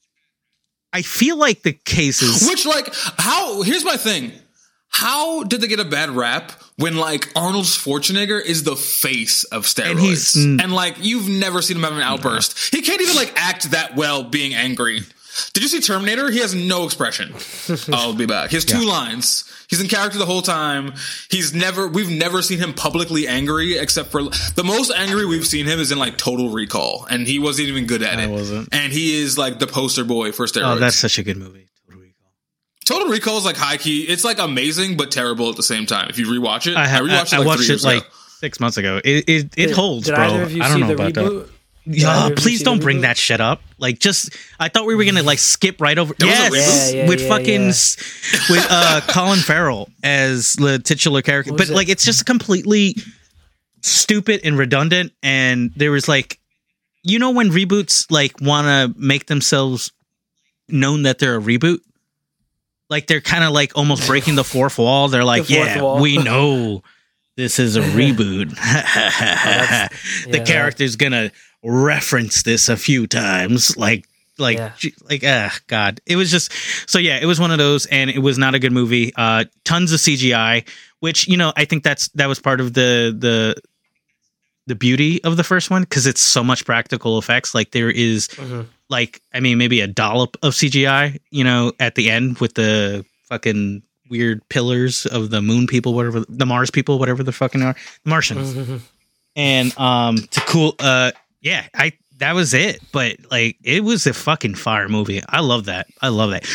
I feel like the cases. Which, like, how? Here's my thing. How did they get a bad rap when, like, Arnold Schwarzenegger is the face of steroids? And he's- and, like, you've never seen him have an outburst. He can't even, like, act that well being angry. Did you see Terminator? He has no expression. I'll be back. He has two Yeah. lines. He's in character the whole time. He's never, we've never seen him publicly angry, except for the most angry we've seen him is in like Total Recall. And he wasn't even good at I it. wasn't. And he is like the poster boy for steroids. Oh, that's such a good movie. Total Recall. Total Recall is like high key. It's like amazing, but terrible at the same time. If you rewatch it, I, have, rewatched I, it like I watched three it years like ago. six months ago. It it, it Did- holds, did bro. either of you I don't see know the about that. reboot? Did Yeah, either of you please see don't the bring reboot? that shit up. Like, just I thought we were gonna like skip right over. There was a Yes, reboot? Yeah, yeah, with yeah, fucking yeah. s- with uh Colin Farrell as the titular character, What but was it? like it's just completely stupid and redundant. And there was like, you know, when reboots like want to make themselves known that they're a reboot. Like they're kind of like almost breaking the fourth wall. They're like, The fourth yeah, wall. we know this is a reboot. the yeah, that- character's gonna reference this a few times. Like, like, Yeah. gee, like, ah, God. It was just so. Yeah, it was one of those, and it was not a good movie. Uh, tons of C G I, which you know, I think that's that was part of the the the beauty of the first one because it's so much practical effects. Like there is. Mhm. Like, I mean, maybe a dollop of C G I, you know, at the end with the fucking weird pillars of the moon people, whatever, the Mars people, whatever the fucking are, Martians. Mhm. And um, to cool, uh, yeah, I that was it. But like, it was a fucking fire movie. I love that. I love that.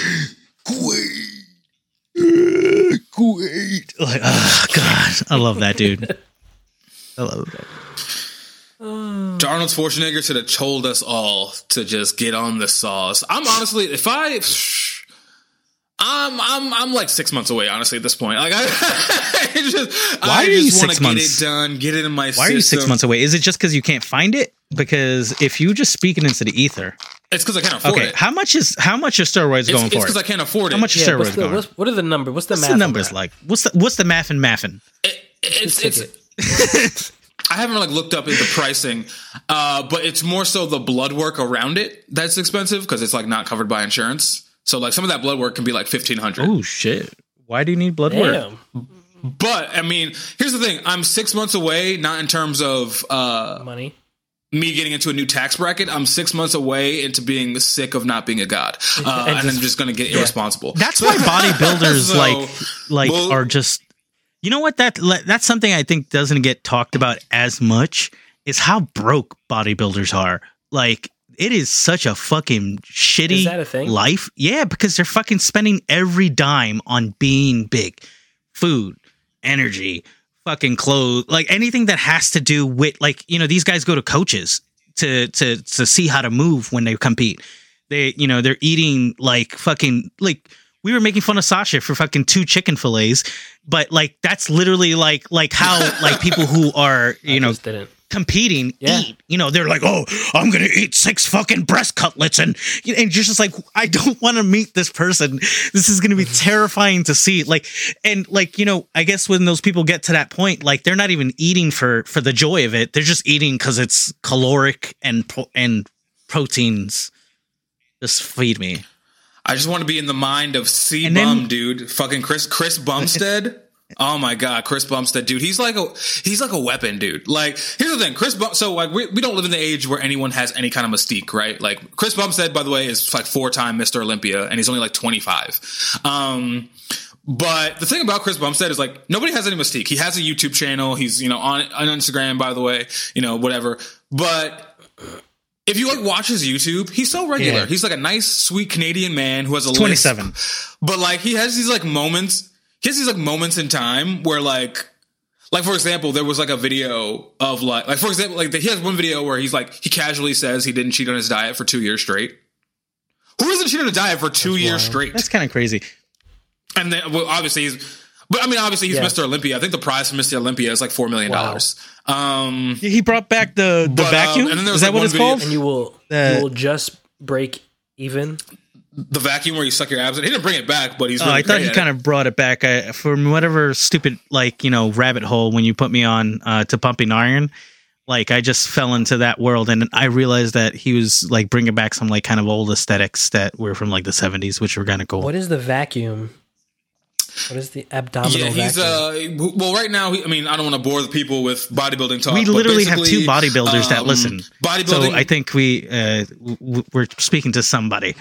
Great, great. Like, oh God, I love that dude. I love that. Arnold Schwarzenegger should have told us all to just get on the sauce. I'm honestly, if I, I'm, I'm, I'm like six months away. Honestly, at this point, like I, I just, Why I are you just want six to get months? it done, get it in my. Why are you six months away? Is it just because you can't find it? Because if you just speak it into the ether, It's because I can't afford okay. it. How much is how much are steroids It's going it's for? because I It? can't afford it. How much are Yeah, what's steroids the, going? what's, what are the numbers? What's the What's math the on numbers that? like? What's the what's the math and mathing? It- it's Just it's. I haven't like looked up into pricing, uh, but it's more so the blood work around it that's expensive because it's like not covered by insurance. So like some of that blood work can be like fifteen hundred. Oh shit! Why do you need blood work? Damn, But I mean, here's the thing: I'm six months away, not in terms of uh, money. me getting into a new tax bracket. I'm six months away into being sick of not being a god, uh, And and, just- I'm just going to get irresponsible. That's why bodybuilders So, like like well- are just. You know what? That that's something I think doesn't get talked about as much. Is how broke bodybuilders are. Like it is such a fucking shitty Is that a thing? life. Yeah, because they're fucking spending every dime on being big, food, energy, fucking clothes, like anything that has to do with like you know these guys go to coaches to to to see how to move when they compete. They you know they're eating like fucking like we were making fun of Sasha for fucking two chicken fillets, but like that's literally like like how like people who are you I know just didn't. competing Yeah. eat. You know, they're like, oh, I'm gonna eat six fucking breast cutlets, and and you're just like, I don't want to meet this person. This is gonna be terrifying to see. Like, and like you know, I guess when those people get to that point, like they're not even eating for for the joy of it. They're just eating because it's caloric and pro- and proteins. Just feed me. I just want to be in the mind of C And Bum, then- dude. Fucking Chris Chris Bumstead. Oh my god, Chris Bumstead, dude. He's like a he's like a weapon, dude. Like, here's the thing, Chris Bum- so like we, we don't live in the age where anyone has any kind of mystique, right? Like Chris Bumstead, by the way, is like four-time Mister Olympia, and he's only like twenty-five. Um But the thing about Chris Bumstead is like nobody has any mystique. He has a YouTube channel. He's, you know, on on Instagram, by the way, you know, whatever. But if you like watch his YouTube, he's so regular. Yeah. He's like a nice, sweet Canadian man who has a twenty-seven. lisp. But like he has these like moments. He has these like moments in time where like, like for example, there was like a video of like, like for example, like he has one video where he's like he casually says he didn't cheat on his diet for two years straight. Who doesn't cheat on a diet for two That's years wild. straight? That's kind of crazy. And then, well, obviously he's, but I mean, obviously he's Yeah. Mister Olympia. I think the prize for Mister Olympia is like four million dollars. Um, He brought back the the But, um, vacuum. and then there was, Is that like, what one it's video- called? And you will Uh, you will just break even. the vacuum where you suck your abs. He didn't bring it back, but he's. Oh, Really I thought great he at kind it. of brought it back I, from whatever stupid, like, you know, rabbit hole when you put me on uh, to Pumping Iron. Like, I just fell into that world, and I realized that he was like bringing back some like kind of old aesthetics that were from like the seventies, which were kind of cool. What is the vacuum? What is the abdominal Yeah, he's vacuum? uh. Well, right now, he, I mean, I don't want to bore the people with bodybuilding talk. we but literally have two basically, bodybuilders that um, listen. Bodybuilding. So I think we uh, w- we're speaking to somebody.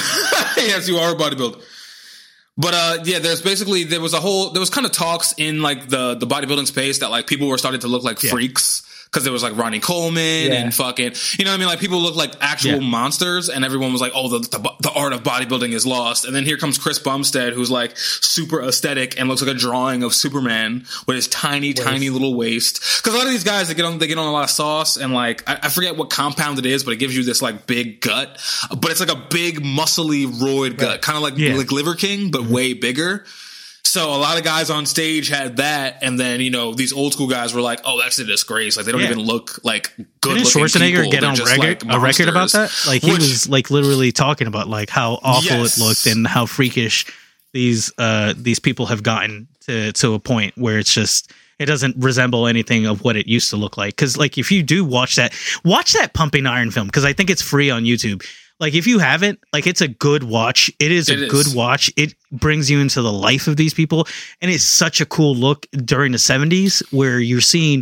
Yes, you are a bodybuilder. But uh, yeah, there's basically there was a whole there was kind of talks in like the the bodybuilding space that like people were starting to look like Yeah. freaks. Because there was like Ronnie Coleman Yeah. and fucking, you know what I mean? Like people look like actual Yeah. monsters, and everyone was like, oh, the, the the art of bodybuilding is lost. And then here comes Chris Bumstead, who's like super aesthetic and looks like a drawing of Superman with his tiny, tiny little waist. Because a lot of these guys, they get on they get on a lot of sauce, and like I, I forget what compound it is, but it gives you this like big gut. But it's like a big, muscly, roid gut, kind of like Yeah. like Liver King, but way bigger. So a lot of guys on stage had that, and then you know these old school guys were like, "Oh, that's a disgrace! Like they don't Yeah. even look like good." Didn't Schwarzenegger get on record, a record about that? Like he Which- was like literally talking about like how awful Yes. it looked and how freakish these uh these people have gotten to to a point where it's just it doesn't resemble anything of what it used to look like. Because like if you do watch that, watch that Pumping Iron film because I think it's free on YouTube. Like if you haven't, like it's a good watch. It is It a is. good watch. It brings you into the life of these people, and it's such a cool look during the seventies where you're seeing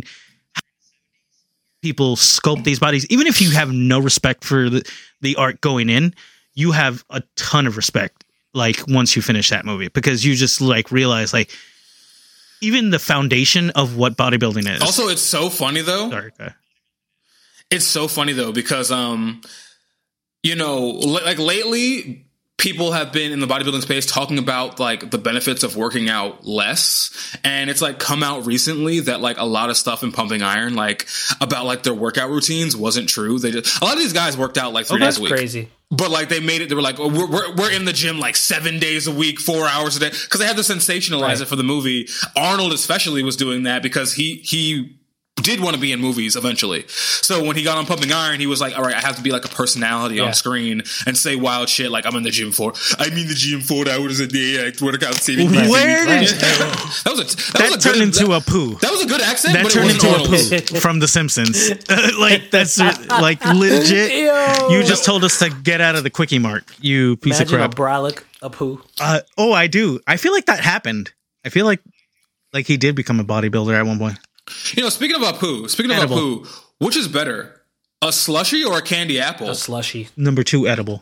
people sculpt these bodies. Even if you have no respect for the, the art going in, you have a ton of respect. Like once you finish that movie, because you just like realize like even the foundation of what bodybuilding is. Also, it's so funny though. Sorry, okay. It's so funny though because um, you know, li- like lately. People have been in the bodybuilding space talking about like the benefits of working out less. And it's like come out recently that like a lot of stuff in Pumping Iron, like about like their workout routines wasn't true. They just, a lot of these guys worked out like three Oh, that's days a week. crazy. But like they made it, they were like, oh, we're, we're, we're in the gym like seven days a week, four hours a day. Cause they had to sensationalize Right. it for the movie. Arnold especially was doing that because he, he, did want to be in movies eventually. So when he got on Pumping Iron, he was like, all right, I have to be like a personality Yeah. on screen and say wild shit like I'm in the gym for, I'm in the gym four hours a day. I work out seven days a Where week. did- That was a, that, That was a turned good, into that, a poo. that was a good accent, That but turned it into wasn't a Arnold's. poo from The Simpsons. Like that's like legit. Yo. You just told us to get out of the quickie mart. You piece Imagine a of crap. brolic, a poo. Uh, oh, I do. I feel like that happened. I feel like like he did become a bodybuilder at one point. You know, speaking about poo, speaking about Edible. poo, which is better, a slushy or a candy apple? A slushy. Number two, edible.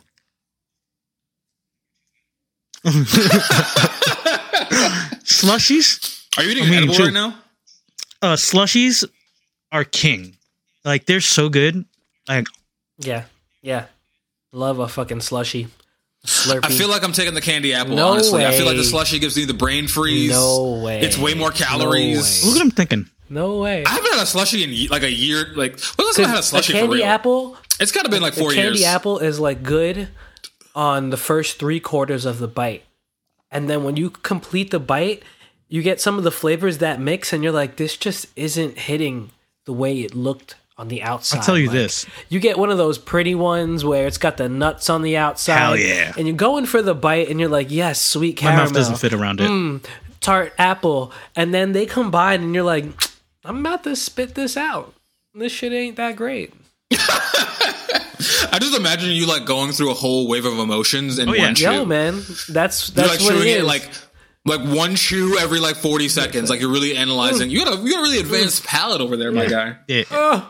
Slushies? Are you eating I mean, edible true. right now? Uh, slushies are king. Like they're so good. Like Yeah. Yeah. Love a fucking slushy. Slurpee. I feel like I'm taking the candy apple, No honestly. I feel like the way. slushy gives me the brain freeze. No way. It's way more calories. No look what I'm thinking. No way. I haven't had a slushy in ye- like a year. Like, when was the last time I had a a slushy for candy real? apple, It's got to been like the four candy years. apple is like good on the first three quarters of the bite. and then when you complete the bite, you get some of the flavors that mix, and you're like, this just isn't hitting the way it looked on the outside. I'll tell you like, this. You get one of those pretty ones where it's got the nuts on the outside. Hell yeah. And you're going for the bite, and you're like, yes, sweet My caramel. mouth doesn't fit around it. Mm, tart apple. And then they combine, and you're like, I'm about to spit this out. This shit ain't that great. I just imagine you like going through a whole wave of emotions in Oh, yeah. one chew. Yo, man. That's, You're that's like what chewing it it is. like like one chew every like forty seconds. Like you're really analyzing. You got a you got a really advanced palate over there, my guy. Yeah. Oh,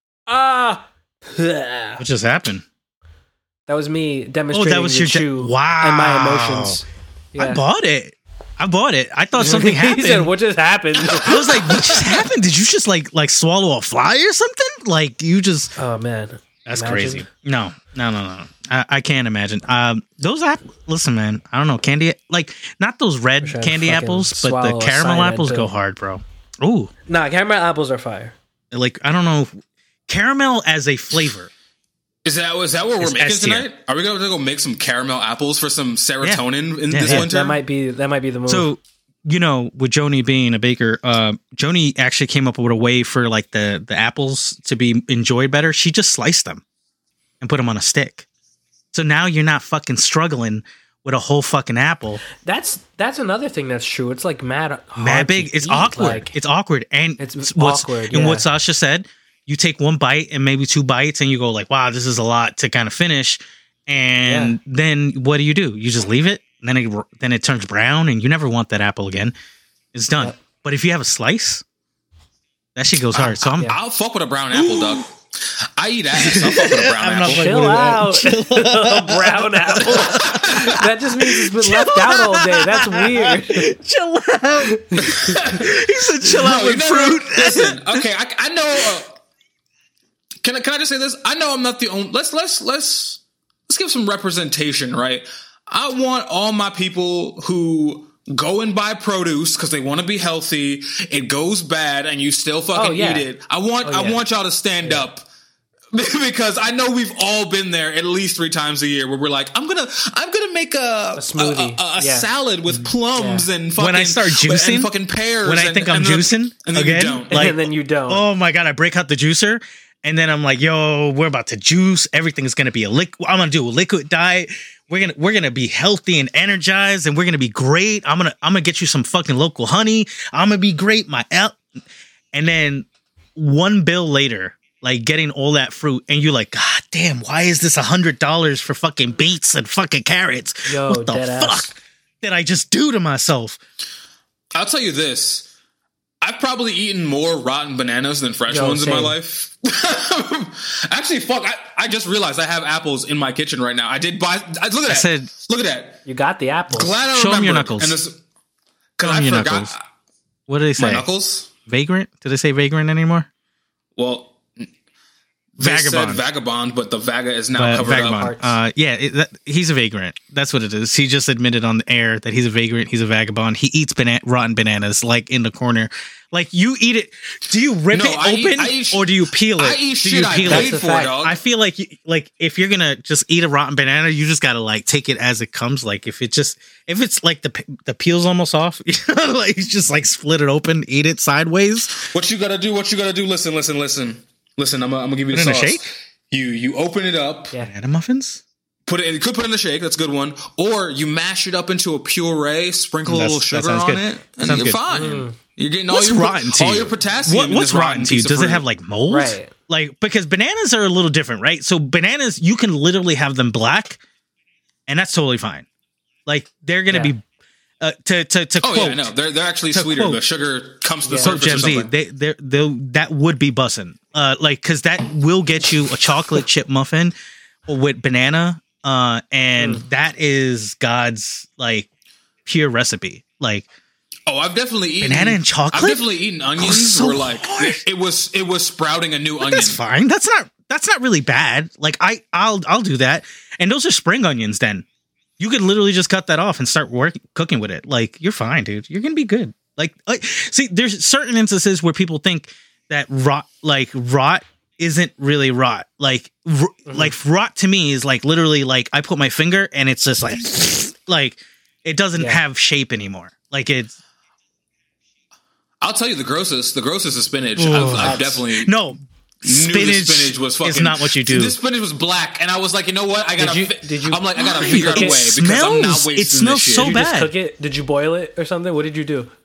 ah. That What just happened? was me demonstrating Oh, that was the your de- chew wow. and my emotions. I Yeah. bought it. I bought it. I thought something He happened. said, what just happened? I was like, what just happened? Did you just like like swallow a fly or something? Like you just Oh, man. That's Imagine. crazy. No, no, no, no. I, I can't imagine. Um, those app. Listen, man. I don't know candy. Like not those red Wish I'd candy fucking apples, but swallow the a caramel cyanide apples pill. go hard, bro. Ooh, Nah, caramel apples are fire. like I don't know, caramel as a flavor. Is that is that what we're It's making S tier. tonight? Are we going to go make some caramel apples for some serotonin in Yeah, this yeah. winter? That might be that might be the move. So you know, with Joni being a baker, uh, Joni actually came up with a way for like the the apples to be enjoyed better. She just sliced them and put them on a stick. So now you're not fucking struggling with a whole fucking apple. that's that's another thing that's true. It's like mad hard Mad big. to It's eat, awkward. like- it's awkward. And It's what's, awkward, And yeah. what Sasha said, you take one bite and maybe two bites and you go like, wow, this is a lot to kind of finish. And then what do you do? You just leave it. And then it, then it turns brown and you never want that apple again. It's done. Yeah. But if you have a slice, that shit goes hard. So I'm, I'll fuck with a brown apple, Doug. I eat ass. I'll fuck with a brown I'm not apple. fucking- Chill out. A brown apple. That just means it's been left out all day. That's weird. chill out. he said chill out No, you with never- fruit. Listen, okay, I, I know. Uh, can I can I just say this? I know I'm not the only. Let's let's let's let's give some representation, right? I want all my people who go and buy produce because they want to be healthy. It goes bad, and you still fucking Oh, yeah. eat it. I want Oh, I yeah. want y'all to stand up. Because I know we've all been there at least three times a year where we're like, I'm gonna, I'm gonna make a a, smoothie. a, a Yeah. salad with plums Yeah. and fucking, When I start juicing, and fucking pears. when I and- think I'm and then- juicing and then again, you don't. like- and then you don't. Oh my god! I break out the juicer, and then I'm like, "Yo, we're about to juice. Everything's gonna be a liquid. I'm gonna do a liquid diet. We're gonna we're gonna be healthy and energized, and we're gonna be great. I'm gonna I'm gonna get you some fucking local honey. I'm gonna be great. My el-. And then one bill later, like getting all that fruit, and you're like, God damn, why is this a hundred dollars for fucking beets and fucking carrots? Yo, what the dead fuck ass. did I just do to myself? I'll tell you this. I've probably eaten more rotten bananas than fresh Yo, ones in my same. life. Actually, fuck, I, I just realized I have apples in my kitchen right now. I did buy, I, look at that. I said, look at that. You got the apples. Glad I Show 'em your remembered. knuckles. And this, Show cause 'em I your forgot. knuckles. What do they My say? knuckles? Vagrant? Did they say vagrant anymore? Well, they Vagabond. said vagabond, but the vaga is now Uh, covered vagabond. up. Uh, yeah, it, that, he's a vagrant. That's what it is. He just admitted on the air that he's a vagrant. He's a vagabond. He eats bana- rotten bananas, like in the corner. Like you eat it. Do you rip No, it I eat- open I eat sh- or do you peel it? I eat do shit you I peel paid it? the for, fact. dog. I feel like you, like if you're gonna just eat a rotten banana, you just gotta like take it as it comes. Like if it just if it's like the p- the peel's almost off, you know, like you just like split it open, eat it sideways. What you gotta do, what you gotta do, listen, listen, listen. Listen, I'm, gonna- I'm gonna give you the Put it in a sauce. shake? You you open it up, Yeah. Banana muffins. put it in, you could put it in the shake, that's a good one. Or you mash it up into a puree, sprinkle a That's- little that sugar sounds on good. it, and Sounds you're good. fine. You're getting all What's your rotten to all you? your potassium. What, in what's this rotten to you? piece of Does it fruit. have like mold? Right. Like because bananas are a little different, right? So bananas, you can literally have them black, and that's totally fine. Like they're gonna Yeah. be uh, to to to Oh quote. yeah, no, they're they're actually To sweeter. quote- The sugar comes to the Yeah. Quote surface Gen or Z, something. they they they that would be bussin'. Uh, like because that will get you a chocolate chip muffin with banana. Uh, and Mm. that is God's like pure recipe. Like Oh, I've definitely eaten Banana and chocolate? I've definitely eaten onions so where like hard. it, it was it was sprouting a new onion. that's fine. That's not that's not really bad. Like I I'll I'll do that. And those are spring onions. Then you could literally just cut that off and start work cooking with it. Like you're fine, dude. You're gonna be good. Like like see, there's certain instances where people think that rot like rot isn't really rot. Like r- Mm-hmm. like rot to me is like literally like I put my finger and it's just like like it doesn't Yeah. have shape anymore. Like it's I'll tell you the grossest. The grossest is spinach. Ooh. I've, I've definitely no knew the spinach. spinach was fucking. is not what you do. The spinach was black, and I was like, you know what? I gotta. Did you- fi- did you- I'm like, I gotta Did figure you out a way cook it? because I'm not Smells- it wasting smells this shit. so Did you bad. just cook it? Did you boil it or something? What did you do?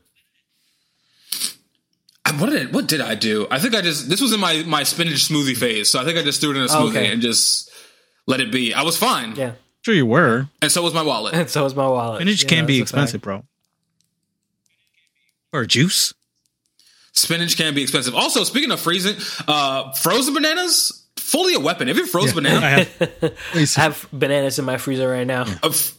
I- What did what did I do? I think I just this was in my my spinach smoothie phase, so I think I just threw it in a smoothie okay. and just let it be. I was fine, Yeah. Sure, you were. and so was my wallet. And so was my wallet. Spinach Yeah, can be that's a fact. expensive, bro. Or juice. Spinach can be expensive. Also, speaking of freezing, uh, frozen bananas fully a weapon. Have you frozen banana? I have. I have bananas in my freezer right now. Uh, f-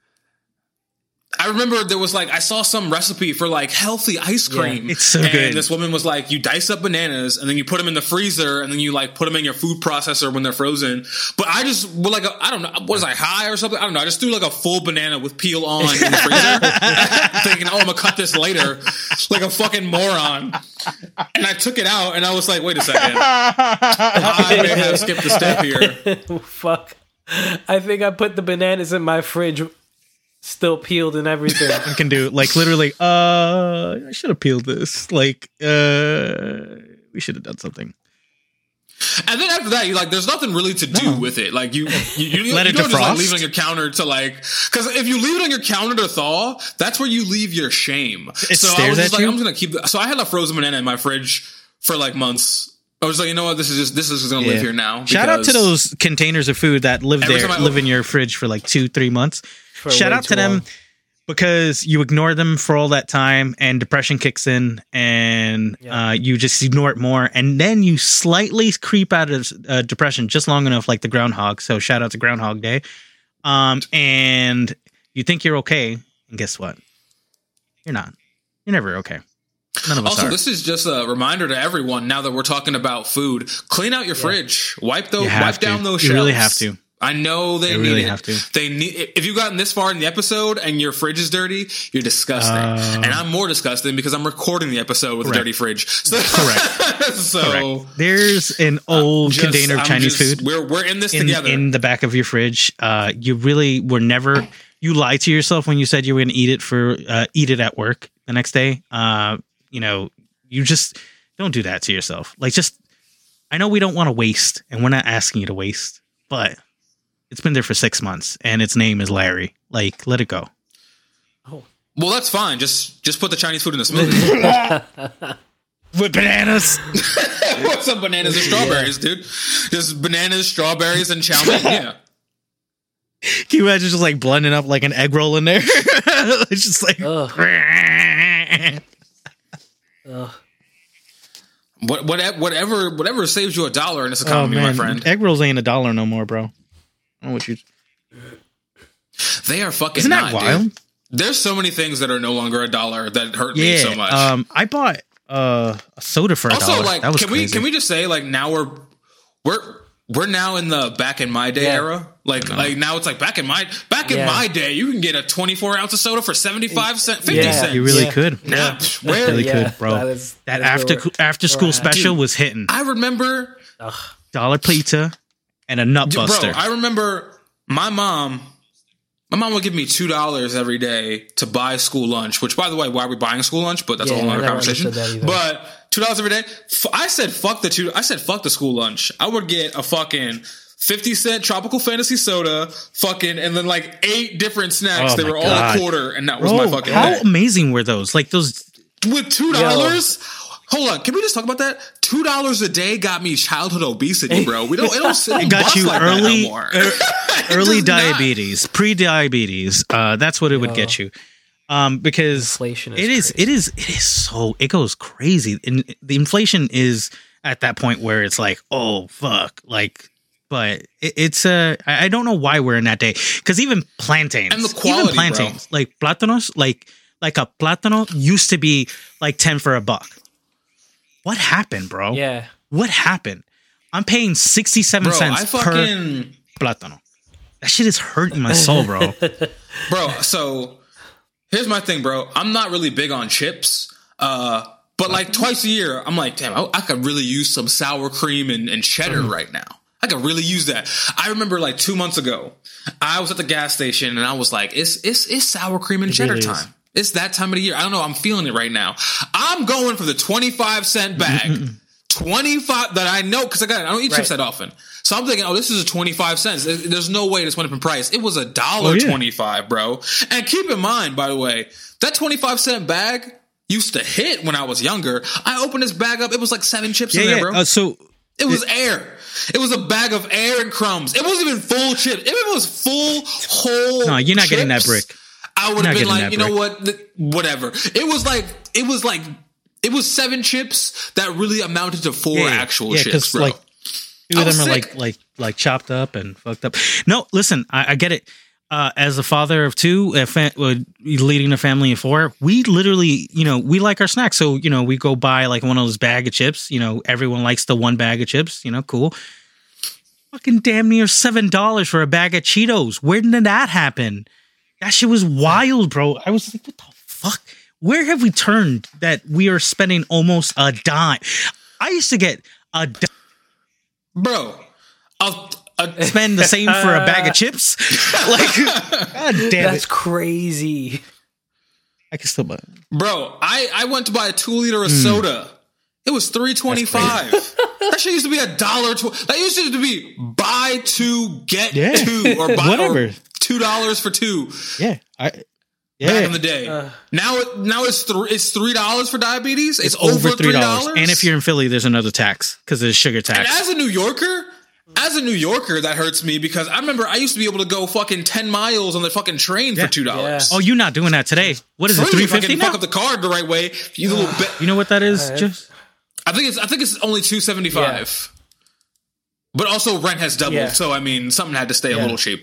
I remember there was like I saw some recipe for like healthy ice cream. Yeah, it's so and good. This woman was like, you dice up bananas and then you put them in the freezer and then you like put them in your food processor when they're frozen. But I just well, like I don't know, was I high or something? I don't know. I just threw like a full banana with peel on in the freezer, thinking, oh, I'm gonna cut this later, like a fucking moron. And I took it out and I was like, wait a second, I may have skipped a step here. Fuck. I think I put the bananas in my fridge, still peeled and everything. I can do like literally. Uh, I should have peeled this. Like, uh, we should have done something. And then after that, you like, there's nothing really to do with it. Like you, you, you, Let you it don't just like defrost? leave it on your counter to like, because if you leave it on your counter to thaw, that's where you leave your shame. It so I stares was just at like, you? I'm just gonna keep. The, so I had a frozen banana in my fridge for like months. I was like, you know what, this is just this is just gonna live here now. Shout out to because- those containers of food that live Every there, time I live open- in your fridge for like two, three months. For Shout way out to too them long. because you ignore them for all that time and depression kicks in and Yeah. uh, you just ignore it more. And then you slightly creep out of uh, depression just long enough, like the groundhog. So shout out to Groundhog Day. Um, and you think you're okay. And guess what? You're not. You're never okay. None of us Also, are. this is just a reminder to everyone now that we're talking about food. Clean out your fridge. Wipe those. You have Wipe to. down those You shelves. really have to. I know they You need really it. have to. They need. If you've gotten this far in the episode and your fridge is dirty, you're disgusting. Uh, and I'm more disgusting because I'm recording the episode with Correct. a dirty fridge. So, Correct. so Correct. There's an old just- container of I'm Chinese just- food We're we're in this in, together. in the back of your fridge. Uh, you really were never. You lied to yourself when you said you were going to eat it for uh, eat it at work the next day. Uh, you know, you just don't do that to yourself. Like, just I know we don't want to waste, and we're not asking you to waste, but it's been there for six months, and its name is Larry. Like, let it go. well, that's fine. Just just put the Chinese food in the smoothie. With bananas. Put some bananas and strawberries, dude. Just bananas, strawberries, and chow mein. Yeah. Can you imagine just like blending up like an egg roll in there? It's just like. Ugh. Ugh. What, whatever, whatever, whatever saves you a dollar in this Oh economy, man, my friend. egg rolls ain't a dollar no more, bro. I don't know what you. They are fucking Isn't that not, wild? dude. There's so many things that are no longer a dollar that hurt me Yeah. so much. Um, I bought uh, a soda for a also, dollar. like, that was can we crazy. can we just say like now we're we're we're now in the back in my day Yeah. era. Like like now it's like back in my back in Yeah. my day, you can get a twenty-four ounce of soda for seventy-five cents, fifty Yeah. cents. You really Yeah. could. Nah, where Really Yeah, could, bro. that is- that that is after where- after school where- special Dude. was hitting. I remember Ugh. Dollar pizza and a nut Bro, buster. I remember my mom. My mom would give me two dollars every day to buy school lunch. Which, by the way, why are we buying school lunch? But that's Yeah, a whole I other never conversation. understood that either. But two dollars every day. F- I said fuck the two. I said fuck the school lunch. I would get a fucking fifty cent tropical fantasy soda, fucking, and then like eight different snacks. Oh they my were all God. a quarter, and that was Bro, my fucking how day. amazing were those? Like those. With two dollars. Hold on, can we just talk about that? Two dollars a day got me childhood obesity, bro. We don't. It, don't, it, don't It got bust you like that early, no more. er- It early does not. diabetes, pre-diabetes. Uh, that's what it would Yo. get you. Um, because Inflation is it is, crazy. it is, it is so it goes crazy, and the inflation is at that point where it's like, oh fuck, like. But it, it's uh, I I don't know why we're in that day, because even plantains And the quality, even plantains, like plátanos, like like a plátano used to be like ten for a buck. What happened, bro? Yeah. What happened? I'm paying sixty-seven Bro, cents I per fucking plátano. That shit is hurting my soul, bro. bro. So here's my thing, bro. I'm not really big on chips, uh, but like twice a year, I'm like, damn, I, I could really use some sour cream and, and cheddar right now. I could really use that. I remember like two months ago, I was at the gas station and I was like, it's it's it's sour cream and It cheddar really time. is. It's that time of the year. I don't know. I'm feeling it right now. I'm going for the twenty-five cent bag. twenty-five that I know because I got it. I don't eat chips Right. that often. So I'm thinking, oh, this is a twenty-five cents. There- There's no way this went up in price. It was a dollar Oh, yeah. twenty-five, bro. And keep in mind, by the way, that twenty-five cent bag used to hit when I was younger. I opened this bag up. It was like seven chips Yeah, in there, yeah. bro. Uh, so It was air. It was a bag of air and crumbs. It wasn't even full chips. If it was full, whole no, you're not getting that chips, brick. I would You're have not been getting like, that you know brick. what? Th- Whatever. It was like, it was like, it was seven chips that really amounted to four Yeah, actual yeah, chips, 'cause, bro. like, Two I of was them are sick. like like like chopped up and fucked up. No, listen, I, I get it. Uh, as a father of two, a fa- uh, leading a family of four, we literally, you know, we like our snacks. So, you know, we go buy like one of those bag of chips. You know, everyone likes the one bag of chips. You know, cool. Fucking damn near seven dollars for a bag of Cheetos. Where did that happen? That shit was wild, bro. I was like, what the fuck? Where have we turned that we are spending almost a dime? I used to get a dime. Bro, I'll, I'll, Spend the same for a bag of chips. Like, god damn That's it! crazy. I can still buy it. bro, I, I went to buy a two liter of soda. It was three twenty five. That shit used to be a dollar. Tw- that used to be buy two get Yeah. two or buy Whatever. or two dollars for two. Yeah, I. Yeah, Back in the day. Uh. now it now it's three it's three dollars for diabetes. It's, it's over three dollars. And if you're in Philly, there's another tax because there's sugar And tax. as a New Yorker, as a New Yorker, that hurts me because I remember I used to be able to go fucking ten miles on the fucking train Yeah. for two dollars. Yeah. Oh, you're not doing that today. What is it? Three If I fifty can now? fuck up the card the right way, you little bit. You know what that is? Uh, Just I think it's I think it's only two seventy five. But also rent has doubled, Yeah. so I mean something had to stay a Yeah. little cheap.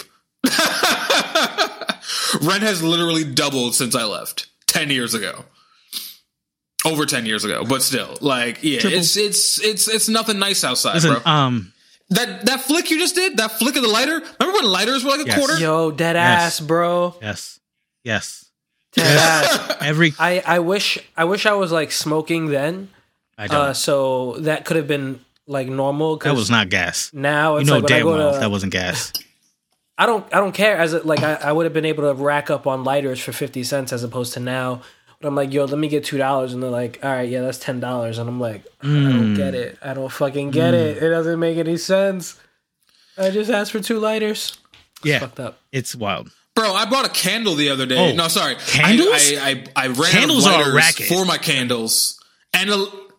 Rent has literally doubled since I left ten years ago. Over ten years ago, but still, like, yeah, Triple. it's it's it's it's nothing nice outside, listen. bro. Um, That that flick you just did, that flick of the lighter. Remember when lighters were like a Yes. quarter? Yo, dead Yes. ass, bro. yes, yes. Dead ass. Every I, I wish I wish I was like smoking then. I don't. Uh, so that could have been like normal. that was not gas. Now You it's know like when I damn go well to, that wasn't gas. I don't I don't care as it like I, I would have been able to rack up on lighters for fifty cents as opposed to now. But I'm like, yo, let me get two dollars, and they're like, all right, yeah, that's ten dollars, and I'm like, I don't get it. I don't fucking get it. It doesn't make any sense. I just asked for two lighters. Yeah, Fucked up. it's wild. Bro, I bought a candle the other day. Oh, no, sorry, candles? I I, I, I ran Candles out are a of lighters racket. for my candles, and a,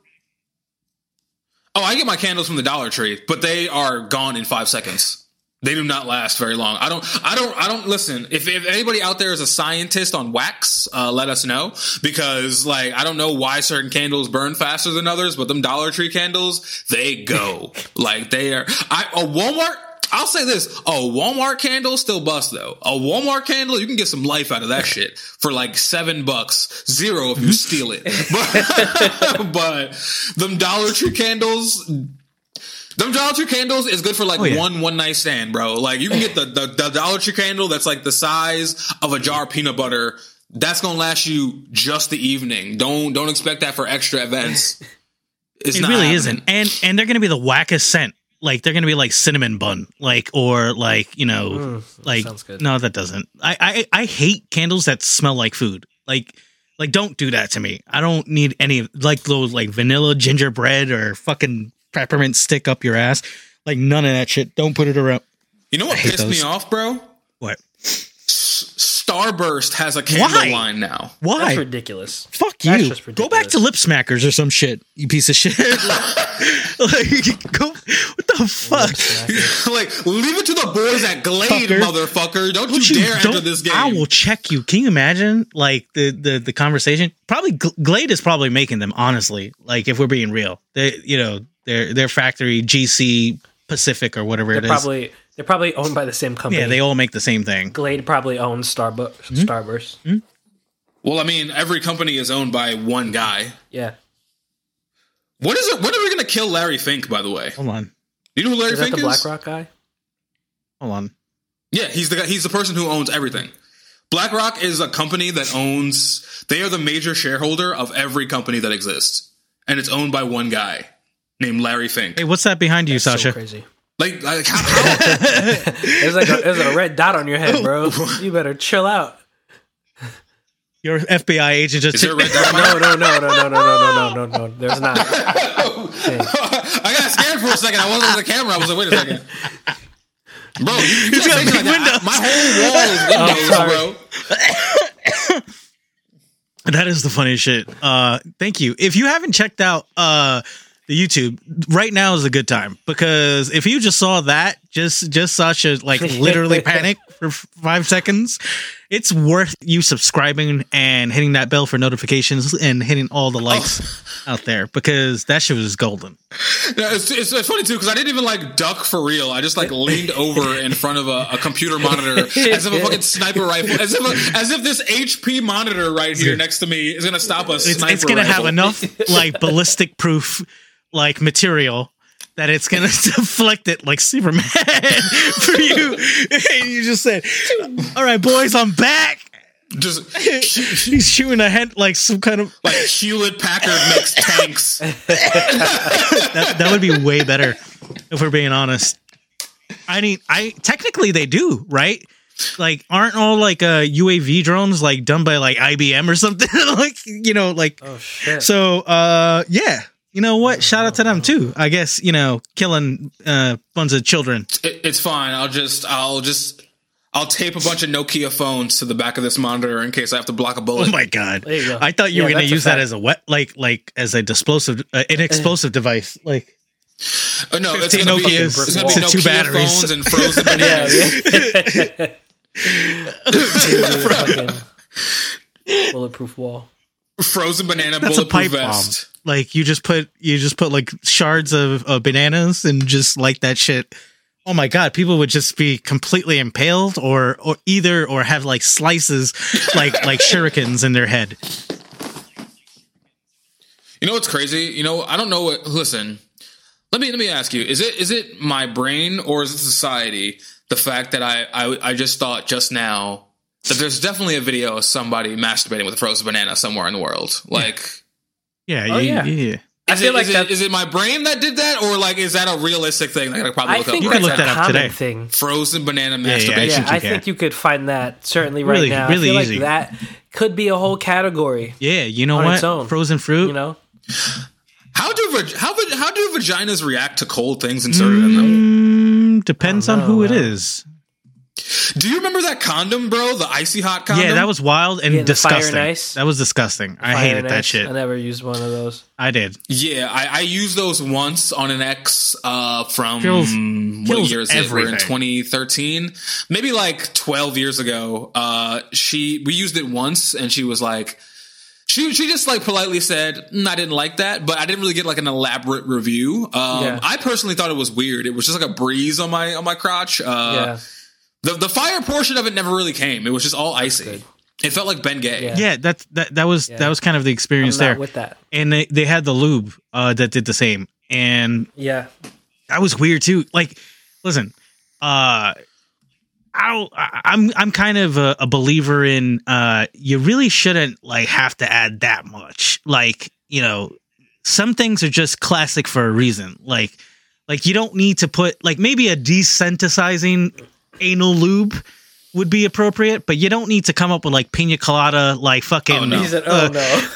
oh, I get my candles from the Dollar Tree, but they are gone in five seconds. They do not last very long. I don't. I don't. I don't listen. If, if anybody out there is a scientist on wax, uh, let us know because, like, I don't know why certain candles burn faster than others, but them Dollar Tree candles, they go like they are. I a Walmart. I'll say this: a Walmart candle still bust though. A Walmart candle, you can get some life out of that shit for like seven bucks, zero if you steal it. But, but them Dollar Tree candles. Them Dollar Tree candles is good for like Oh, yeah. one one night stand, bro. Like you can get the, the the Dollar Tree candle that's like the size of a jar of peanut butter. That's gonna last you just the evening. Don't don't expect that for extra events. It's It not really happening. isn't, and and they're gonna be the wackest scent. Like they're gonna be like cinnamon bun, like or like you know, Mm, like sounds good. no, that doesn't. I, I I hate candles that smell like food. Like like don't do that to me. I don't need any of like those like vanilla gingerbread or fucking peppermint stick up your ass. Like none of that shit. Don't put it around. You know what I hate pissed me those. off, bro? What? Starburst has a candle Why? line now. Why? That's ridiculous. Fuck That's you. just Go back ridiculous. to Lip Smackers or some shit. You piece of shit. like go. What the fuck? Like leave it to the boys at Glade, Fucker. motherfucker. Don't, Don't you, you dare enter don't- this game. I will check you. Can you imagine like the the the conversation? Probably Gl- Glade is probably making them. Honestly, like if we're being real, they you know their their factory G C Pacific or whatever They're it is. probably they're probably owned by the same company. Yeah, they all make the same thing. Glade probably owns Starbu- Hmm? Starburst. Well, I mean, every company is owned by one guy. Yeah. What is it? When are we going to kill Larry Fink? By the way, Hold on, you know who Larry Is that Fink the is? BlackRock guy? hold on. Yeah, he's the guy. He's the person who owns everything. BlackRock is a company that owns. They are the major shareholder of every company that exists, and it's owned by one guy named Larry Fink. Hey, what's that behind you, So Sasha? crazy. Like, like how, how? There's like a, there's a red dot on your head, bro. You better chill out. Your F B I agent just Is there a red dot? No, no, no, no, no, no, no, no, no, no. There's not. I got scared for a second. I wasn't on the camera. I was like, wait a second. Bro, you, you He's got like big windows. My whole wall is windows, Oh, bro. That is the funniest shit. Uh, thank you. If you haven't checked out uh, the YouTube, right now is a good time, because if you just saw that, just just such a like literally panic for f- five seconds, it's worth you subscribing and hitting that bell for notifications and hitting all the likes oh. out there, because that shit was golden. Yeah, it's, it's, it's funny too, because I didn't even like duck for real. I just like leaned over in front of a, a computer monitor as if a fucking sniper rifle, as if a, as if this H P monitor right here next to me is gonna stop a It's, sniper it's gonna rifle. have enough like ballistic proof like material that it's gonna deflect it like Superman for you. And you just said, "All right, boys, I'm back." Just He's shooting a head like some kind of like Hewlett Packard makes tanks. that, that would be way better if we're being honest. I mean, I technically they do, right? Like, aren't all like uh, U A V drones like done by like I B M or something? Like, you know, like Oh shit. so. Uh, yeah. You know what? Shout out to them too. I guess, you know, killing uh, bunch of children. It, it's fine. I'll just I'll just I'll tape a bunch of Nokia phones to the back of this monitor in case I have to block a bullet. Oh my god! There you go. I thought you Yeah, were going that's to a use that fact. as a wet, like, like as a explosive, uh, an explosive device. Like, Uh, no, it's fifteen gonna be Nokias it's gonna be to two Nokia batteries. phones and frozen Yeah, bananas. yeah. Fucking bulletproof wall. Frozen banana that's a bulletproof pipe bomb. vest. Like, you just put you just put like shards of, of bananas and just like that shit. Oh my god! People would just be completely impaled, or or either or have like slices, like like shurikens in their head. You know what's crazy? You know, I don't know what. Listen, let me let me ask you: Is it is it my brain or is it society? The fact that I I, I just thought just now that there's definitely a video of somebody masturbating with a frozen banana somewhere in the world. Like, Yeah, Oh, yeah, yeah. yeah. I is, feel it, like is, it, that's- is it my brain that did that, or like is that a realistic thing that I could probably I look think up? You right can look that's now? a that up common today. thing. Frozen banana Yeah, yeah, I masturbation. think Yeah, you I can. think you could find that certainly right Really- now. really I feel easy. like that could be a whole category. Yeah, you know On what? its own. Frozen fruit. You know, How do vag- how va- how do vaginas react to cold things inserted in them? Mm, depends I on don't who know, it man. is. Do you remember that condom, bro? The icy hot condom. Yeah, that was wild and Yeah, the fire and disgusting. ice. That was disgusting. I Fire hated and that ice. shit. I never used one of those. I did. Yeah, I, I used those once on an ex uh, from Kills- what kills year is it? We're in everything. twenty thirteen, maybe like twelve years ago. Uh, she we used it once, and she was like, she she just like politely said, mm, "I didn't like that," but I didn't really get like an elaborate review. Um, Yeah. I personally thought it was weird. It was just like a breeze on my on my crotch. Uh, yeah, the the fire portion of it never really came. It was just all icy. good. It felt like Ben Gay. Yeah. Yeah, that's that. That was Yeah. that was kind of the I'm experience not there. with that. And they they had the lube uh, that did the same, and Yeah, that was weird too. Like, listen, uh, I'll, I- I'm I'm kind of a, a believer in uh, you really shouldn't like have to add that much. Like, you know, some things are just classic for a reason. Like, like you don't need to put like maybe a desensitizing anal lube would be appropriate, but you don't need to come up with like pina colada, like fucking Oh, no. he said, uh, "Oh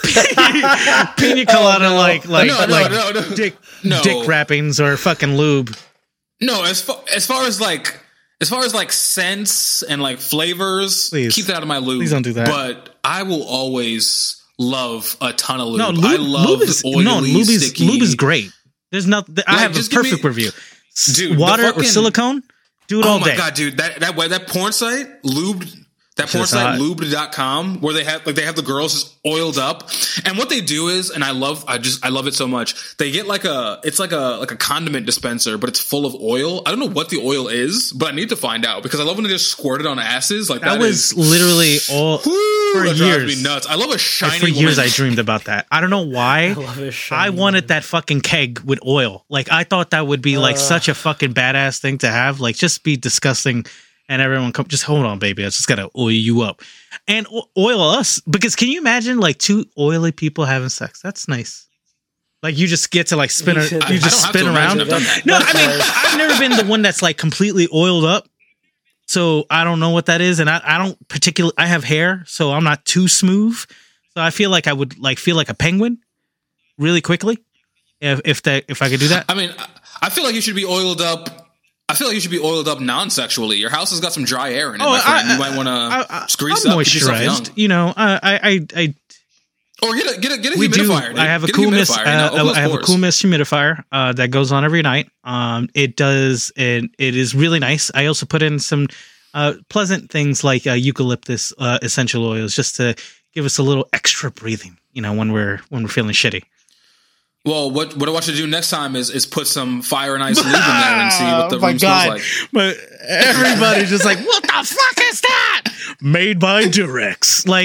no." pina colada, Oh, no. like like No, no, like no, no. dick No. dick wrappings or fucking lube. No, as far as far as like as far as like scents and like flavors, Please. keep that out of my lube. Please don't do that. But I will always love a ton of lube. No, I lube, love lube is oily, no lube is sticky. lube is great. There's not. I Like, have a just give me- perfect review. S- Dude, the water or fucking- silicone, do it Oh all my day. god, dude! That that way that porn site lubed. That porn Just site hot. lubed dot com where they have like they have the girls just oiled up, and what they do is, and I love I just I love it so much. They get like a it's like a like a condiment dispenser, but it's full of oil. I don't know what the oil is, but I need to find out because I love when they just squirt it on asses. Like That that, was is, literally all woo, for that drives years. me nuts. I love a shiny. For years, woman. I dreamed about that. I don't know why. I love this shiny I wanted that fucking keg with oil. Like I thought that would be like Uh. such a fucking badass thing to have. Like just be disgusting, and everyone come. Just hold on, baby. I just gotta oil you up and o- oil us because can you imagine like two oily people having sex? That's nice. Like you just get to like spin. A, You should- you I just don't have spin to around. imagine I've done that. No, I mean I've never been the one that's like completely oiled up, so I don't know what that is, and I, I don't particularly. I have hair, so I'm not too smooth. So I feel like I would like feel like a penguin really quickly if if that if I could do that. I mean, I feel like you should be oiled up. I feel like you should be oiled up non-sexually. Your house has got some dry air in it. Oh, my friend. I- you might want I- to grease I'm up, keep yourself young. moisturized. You know, uh, I I I Or get a get a get a we do. humidifier. Dude. I have a Get cool mist. humidifier, you know, Uh, open those I have a pores. cool mist humidifier uh, that goes on every night. Um, it does, and it is really nice. I also put in some uh, pleasant things like uh, eucalyptus uh, essential oils, just to give us a little extra breathing. You know, when we're when we're feeling shitty. Well, what what I want you to do next time is is put some fire and ice lube in there and see what the Oh my room God. smells like. But everybody's just like, what the fuck is that? Made by Durex. Like,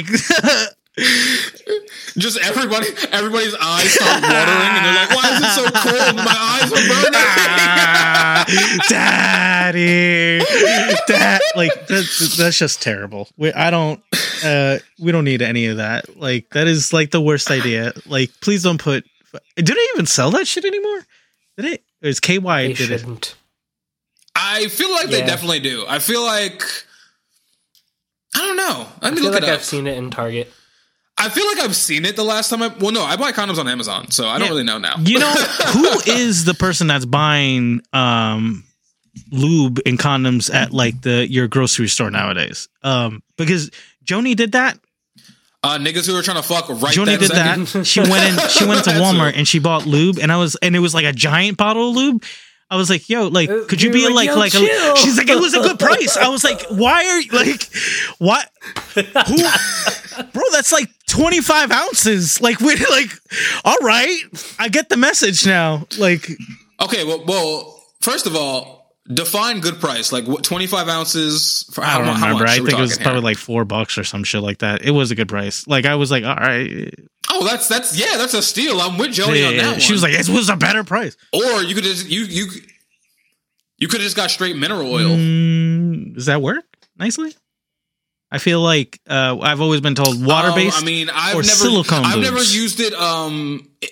Just everybody, everybody's eyes start watering, and they're like, "Why is it so cold? My eyes are burning." ah, daddy, dad, like that's that's just terrible. We, I don't, uh, we don't need any of that. Like that is like the worst idea. Like, please don't put. Do they even sell that shit anymore? Did it? It was K Y They did it. shouldn't. I feel like they Yeah. definitely do. I feel like I don't know. Let I me feel look like it up. I've seen it in Target. I feel like I've seen it the last time I. Well, no, I buy condoms on Amazon, so I don't Yeah. really know now. You know who is the person that's buying um lube and condoms at like the your grocery store nowadays? Um, because Joni did that. Uh, niggas who are trying to fuck right Joni that did second. that. She went in. She went into That's Walmart it. and she bought lube, and I was, and it was like a giant bottle of lube. I was like, "Yo, like, Uh, could you you be were like, like, like?" "Yo, A, chill." she's like, "It was a good price." I was like, "Why are you like, what, who, bro? That's like twenty five ounces. Like, we like, all right, I get the message now. Like, Okay, well, well, first of all, define good price. Like what? Twenty-five ounces for I how, don't mu- how remember. much? I are we think it was talking probably here? like four bucks or some shit like that. It was a good price. Like, I was like, all right. Oh, that's that's yeah, that's a steal. I'm with Joni on that Yeah, one. she was like, it was a better price. or you could just you you you could have just got straight mineral oil. Mm, does that work nicely? I feel like uh, I've always been told water based. Um, I mean, I've or never, silicone I've never lubes. used it. Um, it-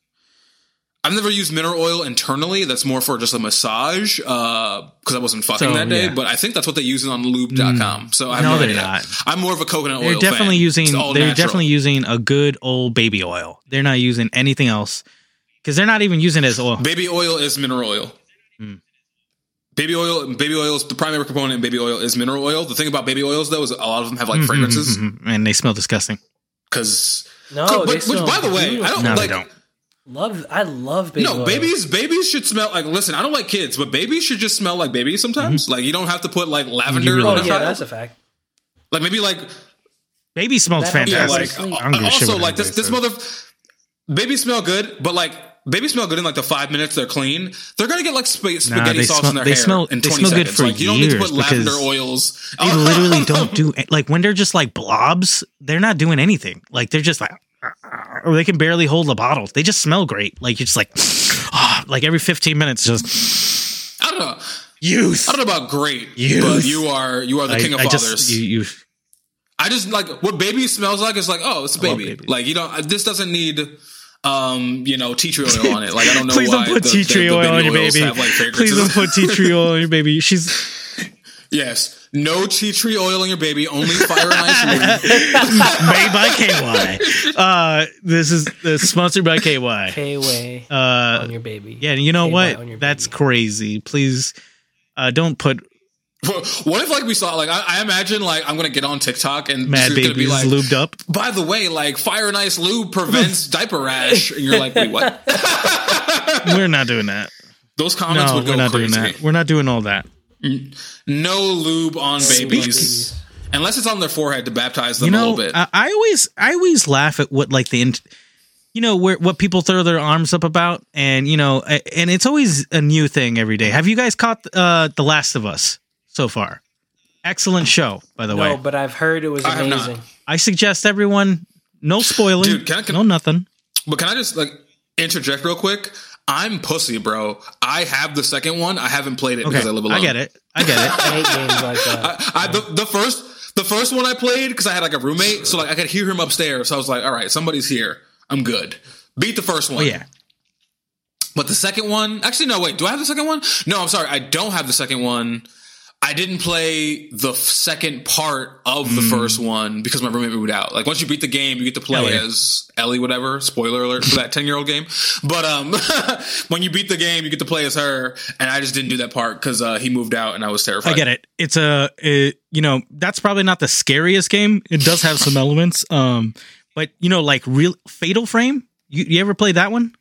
I've never used mineral oil internally. That's more for just a massage because I wasn't fucking So, that day. yeah. But I think that's what they use it on lube dot com. So I have No, no, they're idea. not. I'm more of a coconut they're oil. definitely fan. using. It's all They're natural. definitely using a good old baby oil. They're not using anything else because they're not even using it as oil. Baby oil is mineral oil. Hmm. Baby oil, baby oil is the primary component in baby oil is mineral oil. The thing about baby oils though is a lot of them have like fragrances and they smell disgusting. because. No, but, they which smell by the way, I beautiful. don't No, they like. don't. Love, I love baby No, oil. babies. Babies should smell like. Listen, I don't like kids, but babies should just smell like babies sometimes. Like you don't have to put like lavender. really on Oh it. yeah, that's a fact. Like maybe like Baby smells That- yeah, fantastic. like Honestly. I don't give a shit also what like this. anybody This says. mother. Babies smell good, but like babies smell good in like the five minutes they're clean. They're gonna get like sp- spaghetti they sauce smell- in their they hair smell- in they twenty smell good seconds. for like you don't need to years put lavender because oils. They literally don't do like when they're just like blobs. They're not doing anything. Like they're just like, or they can barely hold a bottle. They just smell great. Like you're just like, ah, like every fifteen minutes, just I don't know. youth. I don't know about great, Youth. but you are you are the I, king of I fathers. just you, you I just like what baby smells like. It's like, oh, it's a love baby. baby. Like you don't. This doesn't need, um, you know, tea tree oil on it. Like I don't know. please why don't put the, tea the- tree the oil on your oils baby. have, like, Please don't fragrances. put tea tree oil on your baby. She's Yes, no tea tree oil on your baby. Only fire and ice. made by K Y. Uh, this is this is sponsored by K Y. K way Uh, on your baby. yeah, and you know K Y on what? your That's baby. crazy. Please, uh, don't put What if like we saw like I, I imagine like I'm gonna get on TikTok and Mad it's gonna be Babies like, lubed up. by the way, like fire and ice lube prevents diaper rash, and you're like, wait, what? We're not doing that. Those comments No, would go we're not crazy. doing that. We're not doing all that. No lube on babies, unless it's on their forehead to baptize them You a know, little bit. I, I always, I always laugh at what like the, int- you know, where what people throw their arms up about, and you know, a- and it's always a new thing every day. Have you guys caught uh, The Last of Us so far? Excellent show, by the No, way. but I've heard it was I have not. amazing. I suggest everyone no spoiling, Dude, can I- can- no nothing. But can I just like interject real quick? I'm pussy, bro. I have the second one. I haven't played it Okay, because I live alone. I get it. I get it. I hate games like that. I, I the, the first the first one I played because I had like a roommate, so like I could hear him upstairs. So I was like, all right, somebody's here. I'm good. Beat the first one. Oh, yeah. But the second one, actually, no, wait, do I have the second one? No, I'm sorry, I don't have the second one. I didn't play the second part of the mm. first one because my roommate moved out. Like, once you beat the game, you get to play Ellie. as Ellie, whatever. Spoiler alert for that ten-year-old game. But um, when you beat the game, you get to play as her, and I just didn't do that part because uh, he moved out, and I was terrified. I get it. It's a, it, you know, that's probably not the scariest game. It does have some elements. Um, but, you know, like real Fatal Frame, you, you ever played that one?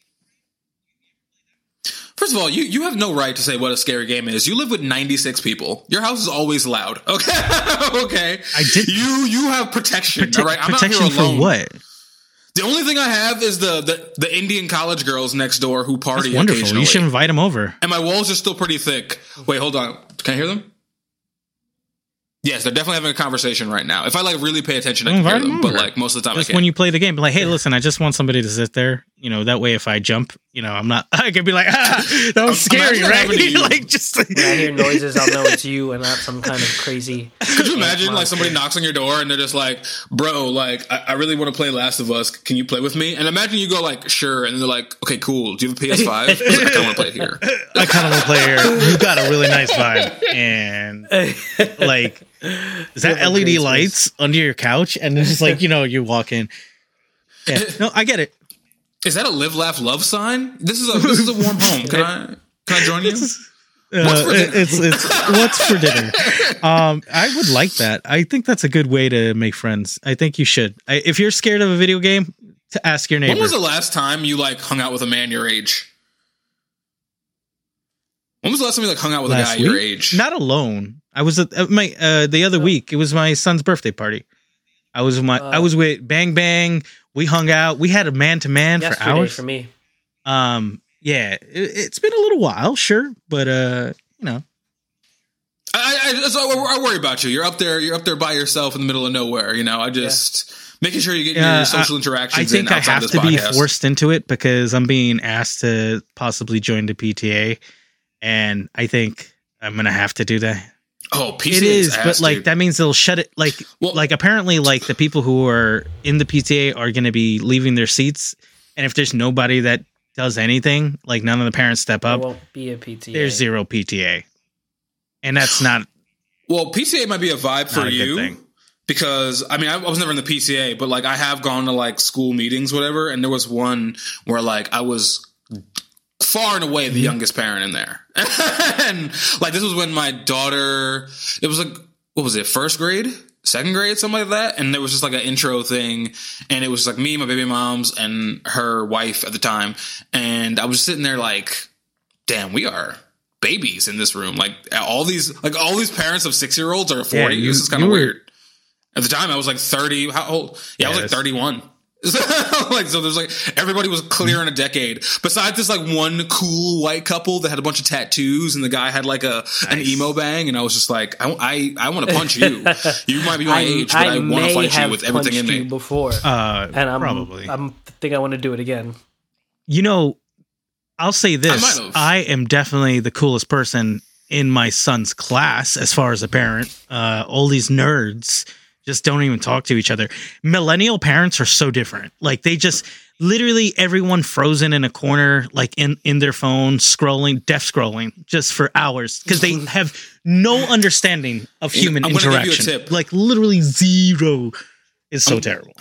First of all, you, you have no right to say what a scary game is. You live with ninety-six people. Your house is always loud. Okay. Okay. I did. You you have protection. Prote- all right. I'm protection out here alone. For what? The only thing I have is the, the, the Indian college girls next door who party That's wonderful. occasionally. You should invite them over. And my walls are still pretty thick. Wait, hold on. Can I hear them? Yes, they're definitely having a conversation right now. If I like really pay attention, I can hear them. But like most of the time, just I can't. When you play the game, be like, hey, listen, I just want somebody to sit there. You know, that way if I jump, you know, I'm not. I can be like, ah, that was scary, right? Like just like, when I hear noises, I'll know it's you and not some kind of crazy. Could you imagine like somebody knocks on your door and they're just like, bro, like I, I really want to play Last of Us. Can you play with me? And imagine you go like, sure, and they're like, okay, cool. Do you have a P S five? I kind of want to play here. I kind of want to play here. You got a really nice vibe, and like. Is that L E D lights under your couch? And it's just like, you know, you walk in. Yeah. No, I get it. Is that a live, laugh, love sign? This is a this is a warm home. Can I can I join you? Uh, what's for dinner? It's it's what's for dinner. Um, I would like that. I think that's a good way to make friends. I think you should. I, if you're scared of a video game, to ask your neighbor. When was the last time you like hung out with a man your age? When was the last time you like hung out with last a guy week? Your age? Not alone. I was at my uh, the other week. It was my son's birthday party. I was with my uh, I was with Bang Bang. We hung out. We had a man to man for hours. For me, um, yeah, it, it's been a little while, sure, but uh, you know, I I, so I worry about you. You're up there. You're up there by yourself in the middle of nowhere. You know, I just. Yeah. Making sure you get uh, your social interactions. I think in I have to podcast. be forced into it because I'm being asked to possibly join the P T A, and I think I'm gonna have to do that. Oh, P T A it is, ass, but like dude. that means they'll shut it. Like, well, like apparently, like the people who are in the P T A are going to be leaving their seats, and if there's nobody that does anything, like none of the parents step up, there won't be a P T A. There's zero P T A, and that's not. Well, P T A might be a vibe for a you because I mean I, I was never in the P T A, but like I have gone to like school meetings, whatever, and there was one where like I was. Far and away the mm-hmm. youngest parent in there. And like this was when my daughter, it was like, what was it, first grade? Second grade? Something like that. And there was just like an intro thing. And it was like me, my baby moms, and her wife at the time. And I was sitting there like, damn, we are babies in this room. Like all these, like all these parents of six year olds are forty. Yeah, you, this is kind of weird. At the time I was like thirty. How old? Yeah, yeah I was like thirty-one. So, like so there's like everybody was clear in a decade besides this like one cool white couple that had a bunch of tattoos and the guy had like a nice. an emo bang and I was just like I I, I want to punch you. You might be my I, age but I, I want to fight you with everything in me before uh and I'm probably I think I want to do it again. You know, I'll say this, I, I am definitely the coolest person in my son's class as far as a parent. Uh all these nerds just don't even talk to each other. Millennial parents are so different. Like they just literally everyone frozen in a corner, like in, in their phone, scrolling, deaf scrolling just for hours because they have no understanding of human I'm interaction. Give you a tip. Like literally zero is so I'm, terrible.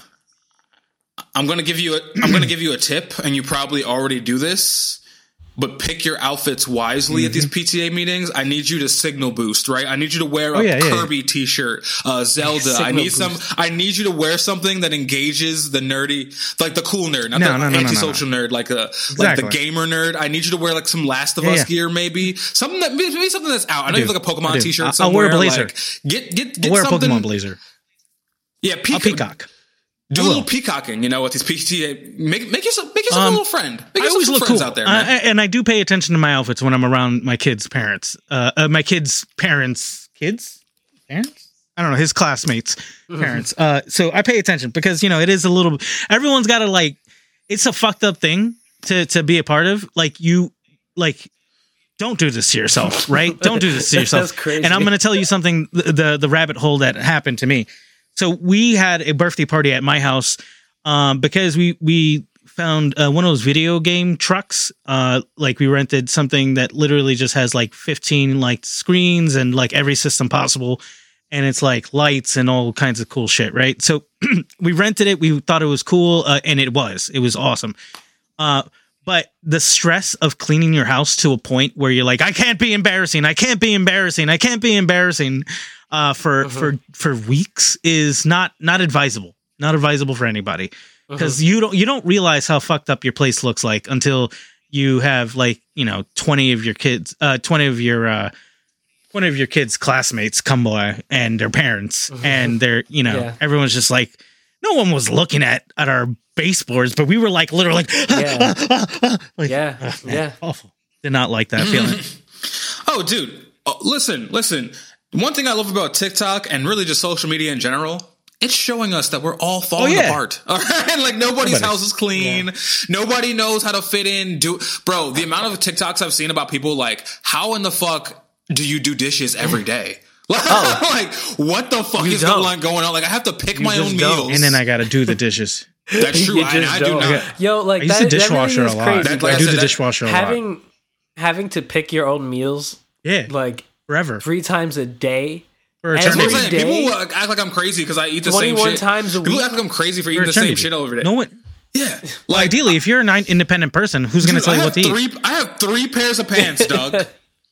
I'm going to give you a, I'm going to give you a tip and you probably already do this. But pick your outfits wisely mm-hmm. at these P T A meetings. I need you to signal boost, right? I need you to wear a oh, yeah, yeah, Kirby yeah. t-shirt, uh, Zelda. Signal I need boost. some. I need you to wear something that engages the nerdy, like the cool nerd, not no, the no, no, antisocial no, no. nerd, like a exactly. like the gamer nerd. I need you to wear like some Last of yeah, Us yeah. gear, maybe something that maybe something that's out. I know I you have like a Pokemon t-shirt. I'll, somewhere. I'll wear a blazer. Like, get get get I'll wear something. a Pokemon blazer. Yeah, peacock. I'll peacock. Do a little peacocking, you know, with these P T A. Make make yourself make yourself um, a little friend. Make I yourself always some look friends cool. out there, man. Uh, and I do pay attention to my outfits when I'm around my kids' parents. Uh, uh, my kids' parents, kids, parents. I don't know, his classmates' parents. Uh, so I pay attention because you know it is a little. Everyone's got to like. It's a fucked up thing to to be a part of. Like you, like. Don't do this to yourself, right? Don't do this to yourself. That's crazy. And I'm going to tell you something. The, the the rabbit hole that happened to me. So we had a birthday party at my house um, because we we found uh, one of those video game trucks. Uh, like we rented something that literally just has like fifteen like screens and like every system possible. And it's like lights and all kinds of cool shit, right? So we rented it. We thought it was cool, uh, and it was. It was awesome. Uh, but the stress of cleaning your house to a point where you're like, I can't be embarrassing. I can't be embarrassing. I can't be embarrassing uh, for uh-huh. for for weeks is not not advisable. Not advisable for anybody because uh-huh. you don't you don't realize how fucked up your place looks like until you have like you know twenty of your kids, uh, twenty of your. Uh, One of your kids' classmates come by and their parents, mm-hmm. and they're, you know, yeah. everyone's just like, no one was looking at, at our baseboards, but we were like, literally, like, yeah, ah, ah, ah, like, yeah, uh, yeah. awful. Did not like that feeling. Oh, dude, oh, listen, listen. One thing I love about TikTok and really just social media in general, it's showing us that we're all falling oh, yeah. apart. All right? Like nobody's Everybody. house is clean. Yeah. Nobody knows how to fit in. Do bro, the amount of TikToks I've seen about people like, how in the fuck do you do dishes every day? Like, oh. like what the fuck you is going, going on? Like, I have to pick you my own don't. meals. And then I got to do the dishes. That's true. I, I do not. Yo, like, I use that, the dishwasher that really a lot. That, like, I do said, the dishwasher a having, lot. Having to pick your own meals, yeah, like, forever. Three times a day. For eternity. Every day. People act like I'm crazy because I eat the same shit. twenty-one times a week. People act like I'm crazy for eating the same shit over there. No one. Yeah. Like, well, ideally, if you're an independent person, who's going to tell you what to three, eat? I have three pairs of pants, Doug.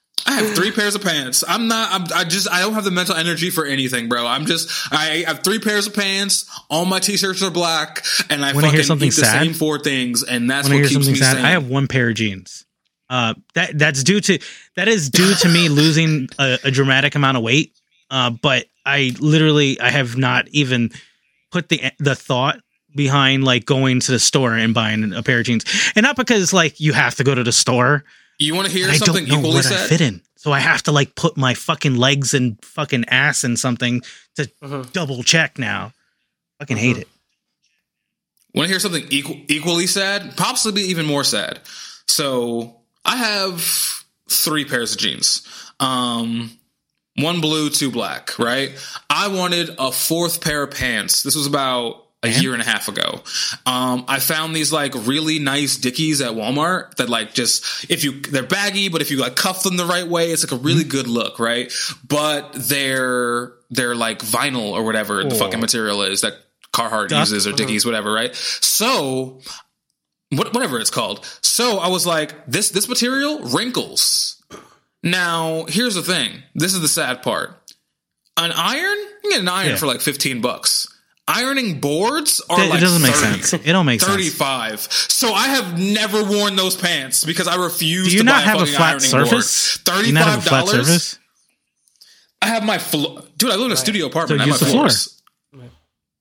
I have three pairs of pants. I'm not, I'm, I just, I don't have the mental energy for anything, bro. I'm just, I have three pairs of pants. All my t-shirts are black and I Wanna fucking hear something eat the sad? same four things. And that's Wanna what hear keeps me sad? sane. I have one pair of jeans. Uh, that, that's due to, that is due to me losing a, a dramatic amount of weight. Uh, but I literally, I have not even put the, the thought behind like going to the store and buying a pair of jeans. And not because like you have to go to the store. You want to hear I something don't know equally where sad? I fit in. So I have to like put my fucking legs and fucking ass in something to uh-huh. double check now. Fucking uh-huh. hate it. Want to hear something equal, equally sad? Possibly even more sad. So I have three pairs of jeans. Um, one blue, two black, right? I wanted a fourth pair of pants. This was about a year and a half ago. Um, I found these like really nice Dickies at Walmart that like just, if you, they're baggy, but if you like cuff them the right way, it's like a really good look, right? But they're, they're like vinyl or whatever oh. the fucking material is that Carhartt Duck. uses or Dickies, uh-huh. whatever, right? So, what, whatever it's called. So I was like, this, this material wrinkles. Now, here's the thing. This is the sad part. An iron, you can get an iron yeah. for like fifteen bucks. Ironing boards are it, like it doesn't thirty, make sense. It don't make thirty-five. sense. So I have never worn those pants because I refuse Do you to not buy have a, a flat surface? Board. Do you not have a flat surface? I have my floor. Dude, I live in a right. studio apartment. So I have use my the floors. floor. I'm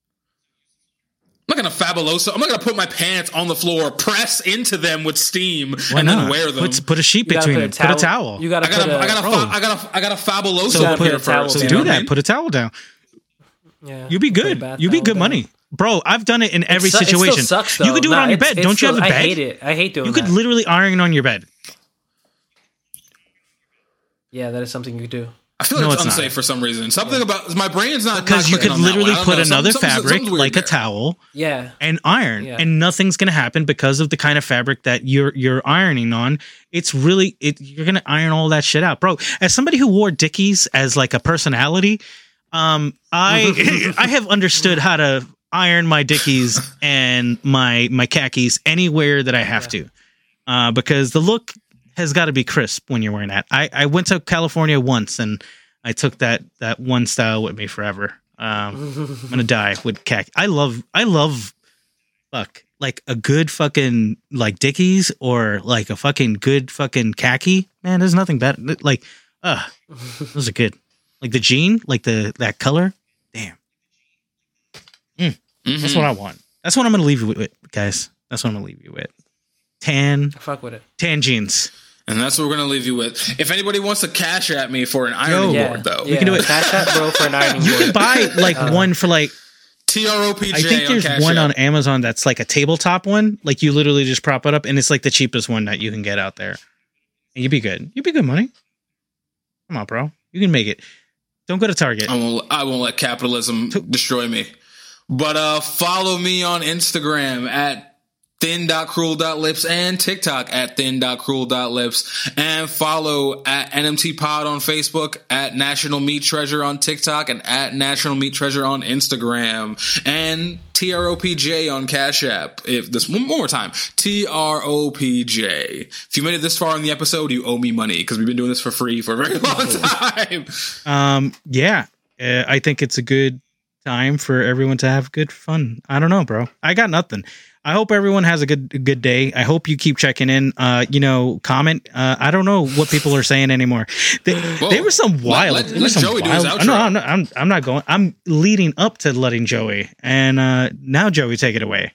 not gonna fabuloso. I'm not gonna put my pants on the floor, press into them with steam, Why and not? then wear them. Put, put a sheet between them. Put a towel. You gotta. I gotta. Put a, I gotta. I gotta. I gotta fabuloso so up put, here first. So do that. Put a towel down. Yeah, you be good. You be good down. money. Bro, I've done it in every su- situation. It still sucks, though. You could do nah, it on your bed. Don't still, you have a bed? I hate it. I hate doing You that. could literally iron on your bed. Yeah, that is something you could do. I feel like no, it's, it's unsafe not. for some reason. Something yeah. about my brain's not because not you could literally put another something, fabric something, something like there. a towel, yeah, and iron, yeah. and nothing's gonna happen because of the kind of fabric that you're you're ironing on. It's really it. You're gonna iron all that shit out, bro. As somebody who wore Dickies as like a personality, um, I I have understood how to iron my Dickies and my my khakis anywhere that I have yeah. to, uh, because the look has got to be crisp when you're wearing that. I, I went to California once and I took that that one style with me forever. Um, I'm gonna die with khaki. I love I love fuck like a good fucking like Dickies or like a fucking good fucking khaki. Man, there's nothing better. Like, uh, those are good. Like the jean, like the that color. Damn. Mm. Mm-hmm. That's what I want. That's what I'm gonna leave you with, guys. That's what I'm gonna leave you with. Tan. Fuck with it. Tan jeans. And that's what we're going to leave you with. If anybody wants to cash at me for an ironing yeah, board, though. Yeah. We can do it. Cash at bro for an ironing you board. You can buy like uh, one for like... T R O P J I think there's on one App. on Amazon that's like a tabletop one. Like you literally just prop it up and it's like the cheapest one that you can get out there. And you'd be good. You'd be good money. Come on, bro. You can make it. Don't go to Target. I won't, I won't let capitalism to- destroy me. But uh, follow me on Instagram at thin.cruel.lips and TikTok at thin.cruel.lips, and follow at N M T Pod on Facebook, at National Meat Treasure on TikTok, and at National Meat Treasure on Instagram, and T R O P J on Cash App. If this one more time, T R O P J. If you made it this far in the episode, you owe me money because we've been doing this for free for a very long time. Um, yeah, uh, I think it's a good time for everyone to have good fun. I don't know, bro. I got nothing. I hope everyone has a good a good day. I hope you keep checking in. Uh, you know, comment. Uh, I don't know what people are saying anymore. They, they were some wild. Let, let, there was let some Joey wild, do his outro. No, I'm not, I'm I'm not going. I'm leading up to letting Joey, and uh, now Joey, take it away.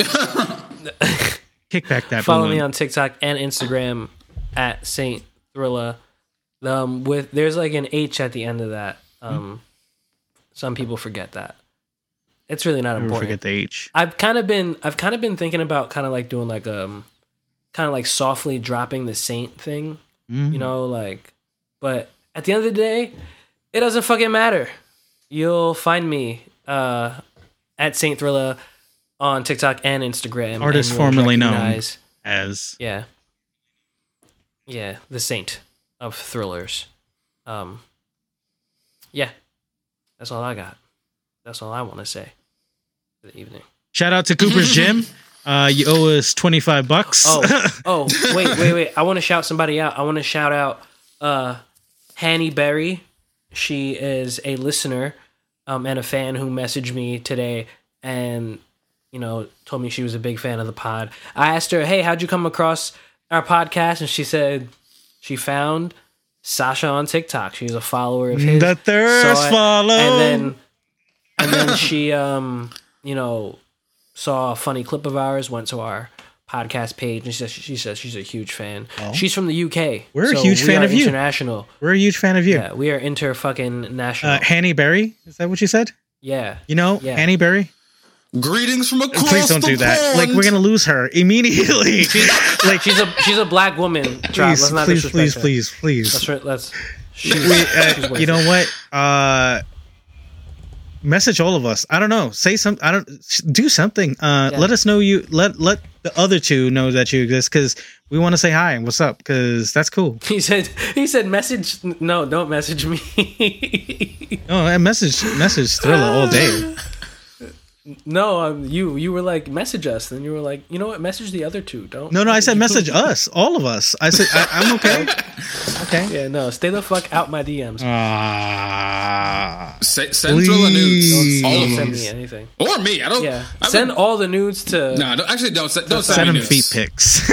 Kick back that. Follow balloon. me on TikTok and Instagram at Saint Thrilla. Um, with there's like an H at the end of that. Um, some people forget that. It's really not Never important. forget the H. I've kind of been I've kind of been thinking about kind of like doing like um kind of like softly dropping the Saint thing, Mm. you know, like, but at the end of the day, it doesn't fucking matter. You'll find me uh at Saint Thrilla on TikTok and Instagram. Artist and you'll formerly known recognize- as Yeah. Yeah, the Saint of thrillers. Um Yeah. That's all I got. That's all I want to say for the evening. shout out to Cooper's Gym. Uh, you owe us twenty-five bucks. Oh, oh, wait, wait, wait. I want to shout somebody out. I want to shout out uh, Hanny Berry. She is a listener um, and a fan who messaged me today and, you know, told me she was a big fan of the pod. I asked her, hey, how'd you come across our podcast? And she said she found Sasha on TikTok. She's a follower of his. The thirst saw it, follow. And then, and then she, um, you know, saw a funny clip of ours, went to our podcast page, and she says, she says she's a huge fan. Oh. She's from the U K. We're a so huge we fan are of you. International. We're a huge fan of you. Yeah, we are inter fucking national. Uh, Hanny Berry, is that what you said? yeah. You know, Yeah. Hanny Berry? Greetings from across Please don't the do that. pond. Like, we're gonna lose her immediately. Like she's a she's a black woman. Drop. please, Let's not please, disrespect please, her. please, please. Let's re- let's. She's, We, she's uh, worth you know it. what? Uh, message all of us. I don't know. Say some. I don't do something. Uh, Yeah. let us know you. Let let the other two know that you exist because we want to say hi and what's up because that's cool. He said he said message. No, don't message me. Oh, I message message Thriller all day. No, um, you you were like message us, and you were like, you know what, message the other two. Don't. No, no, I said message us, all of us. I said I, I'm okay. Okay. Yeah, no, stay the fuck out my D Ms. Ah. Say, send Thriller nudes. Please. All of Don't them. send me anything. Or me. I don't. Yeah, I send would- all the nudes to. Nah, don't, actually, don't. Send, don't send, Send me them nudes. feet pics.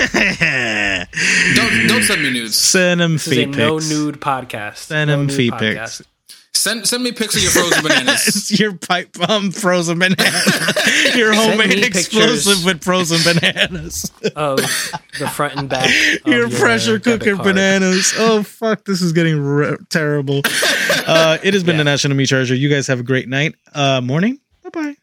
Don't don't send me nudes. Send them This is a feet no pics. nude podcast. Send No them nude feet podcast. pics. Send send me pics of your frozen bananas. It's your pipe bomb frozen banana. Your Send homemade me explosive pictures. with frozen bananas. Of the front and back. of Your pressure debit cooker card. bananas. Oh fuck, this is getting re- terrible. Uh, it has been Yeah. the National Meat Treasure. You guys have a great night, uh, morning. Bye bye.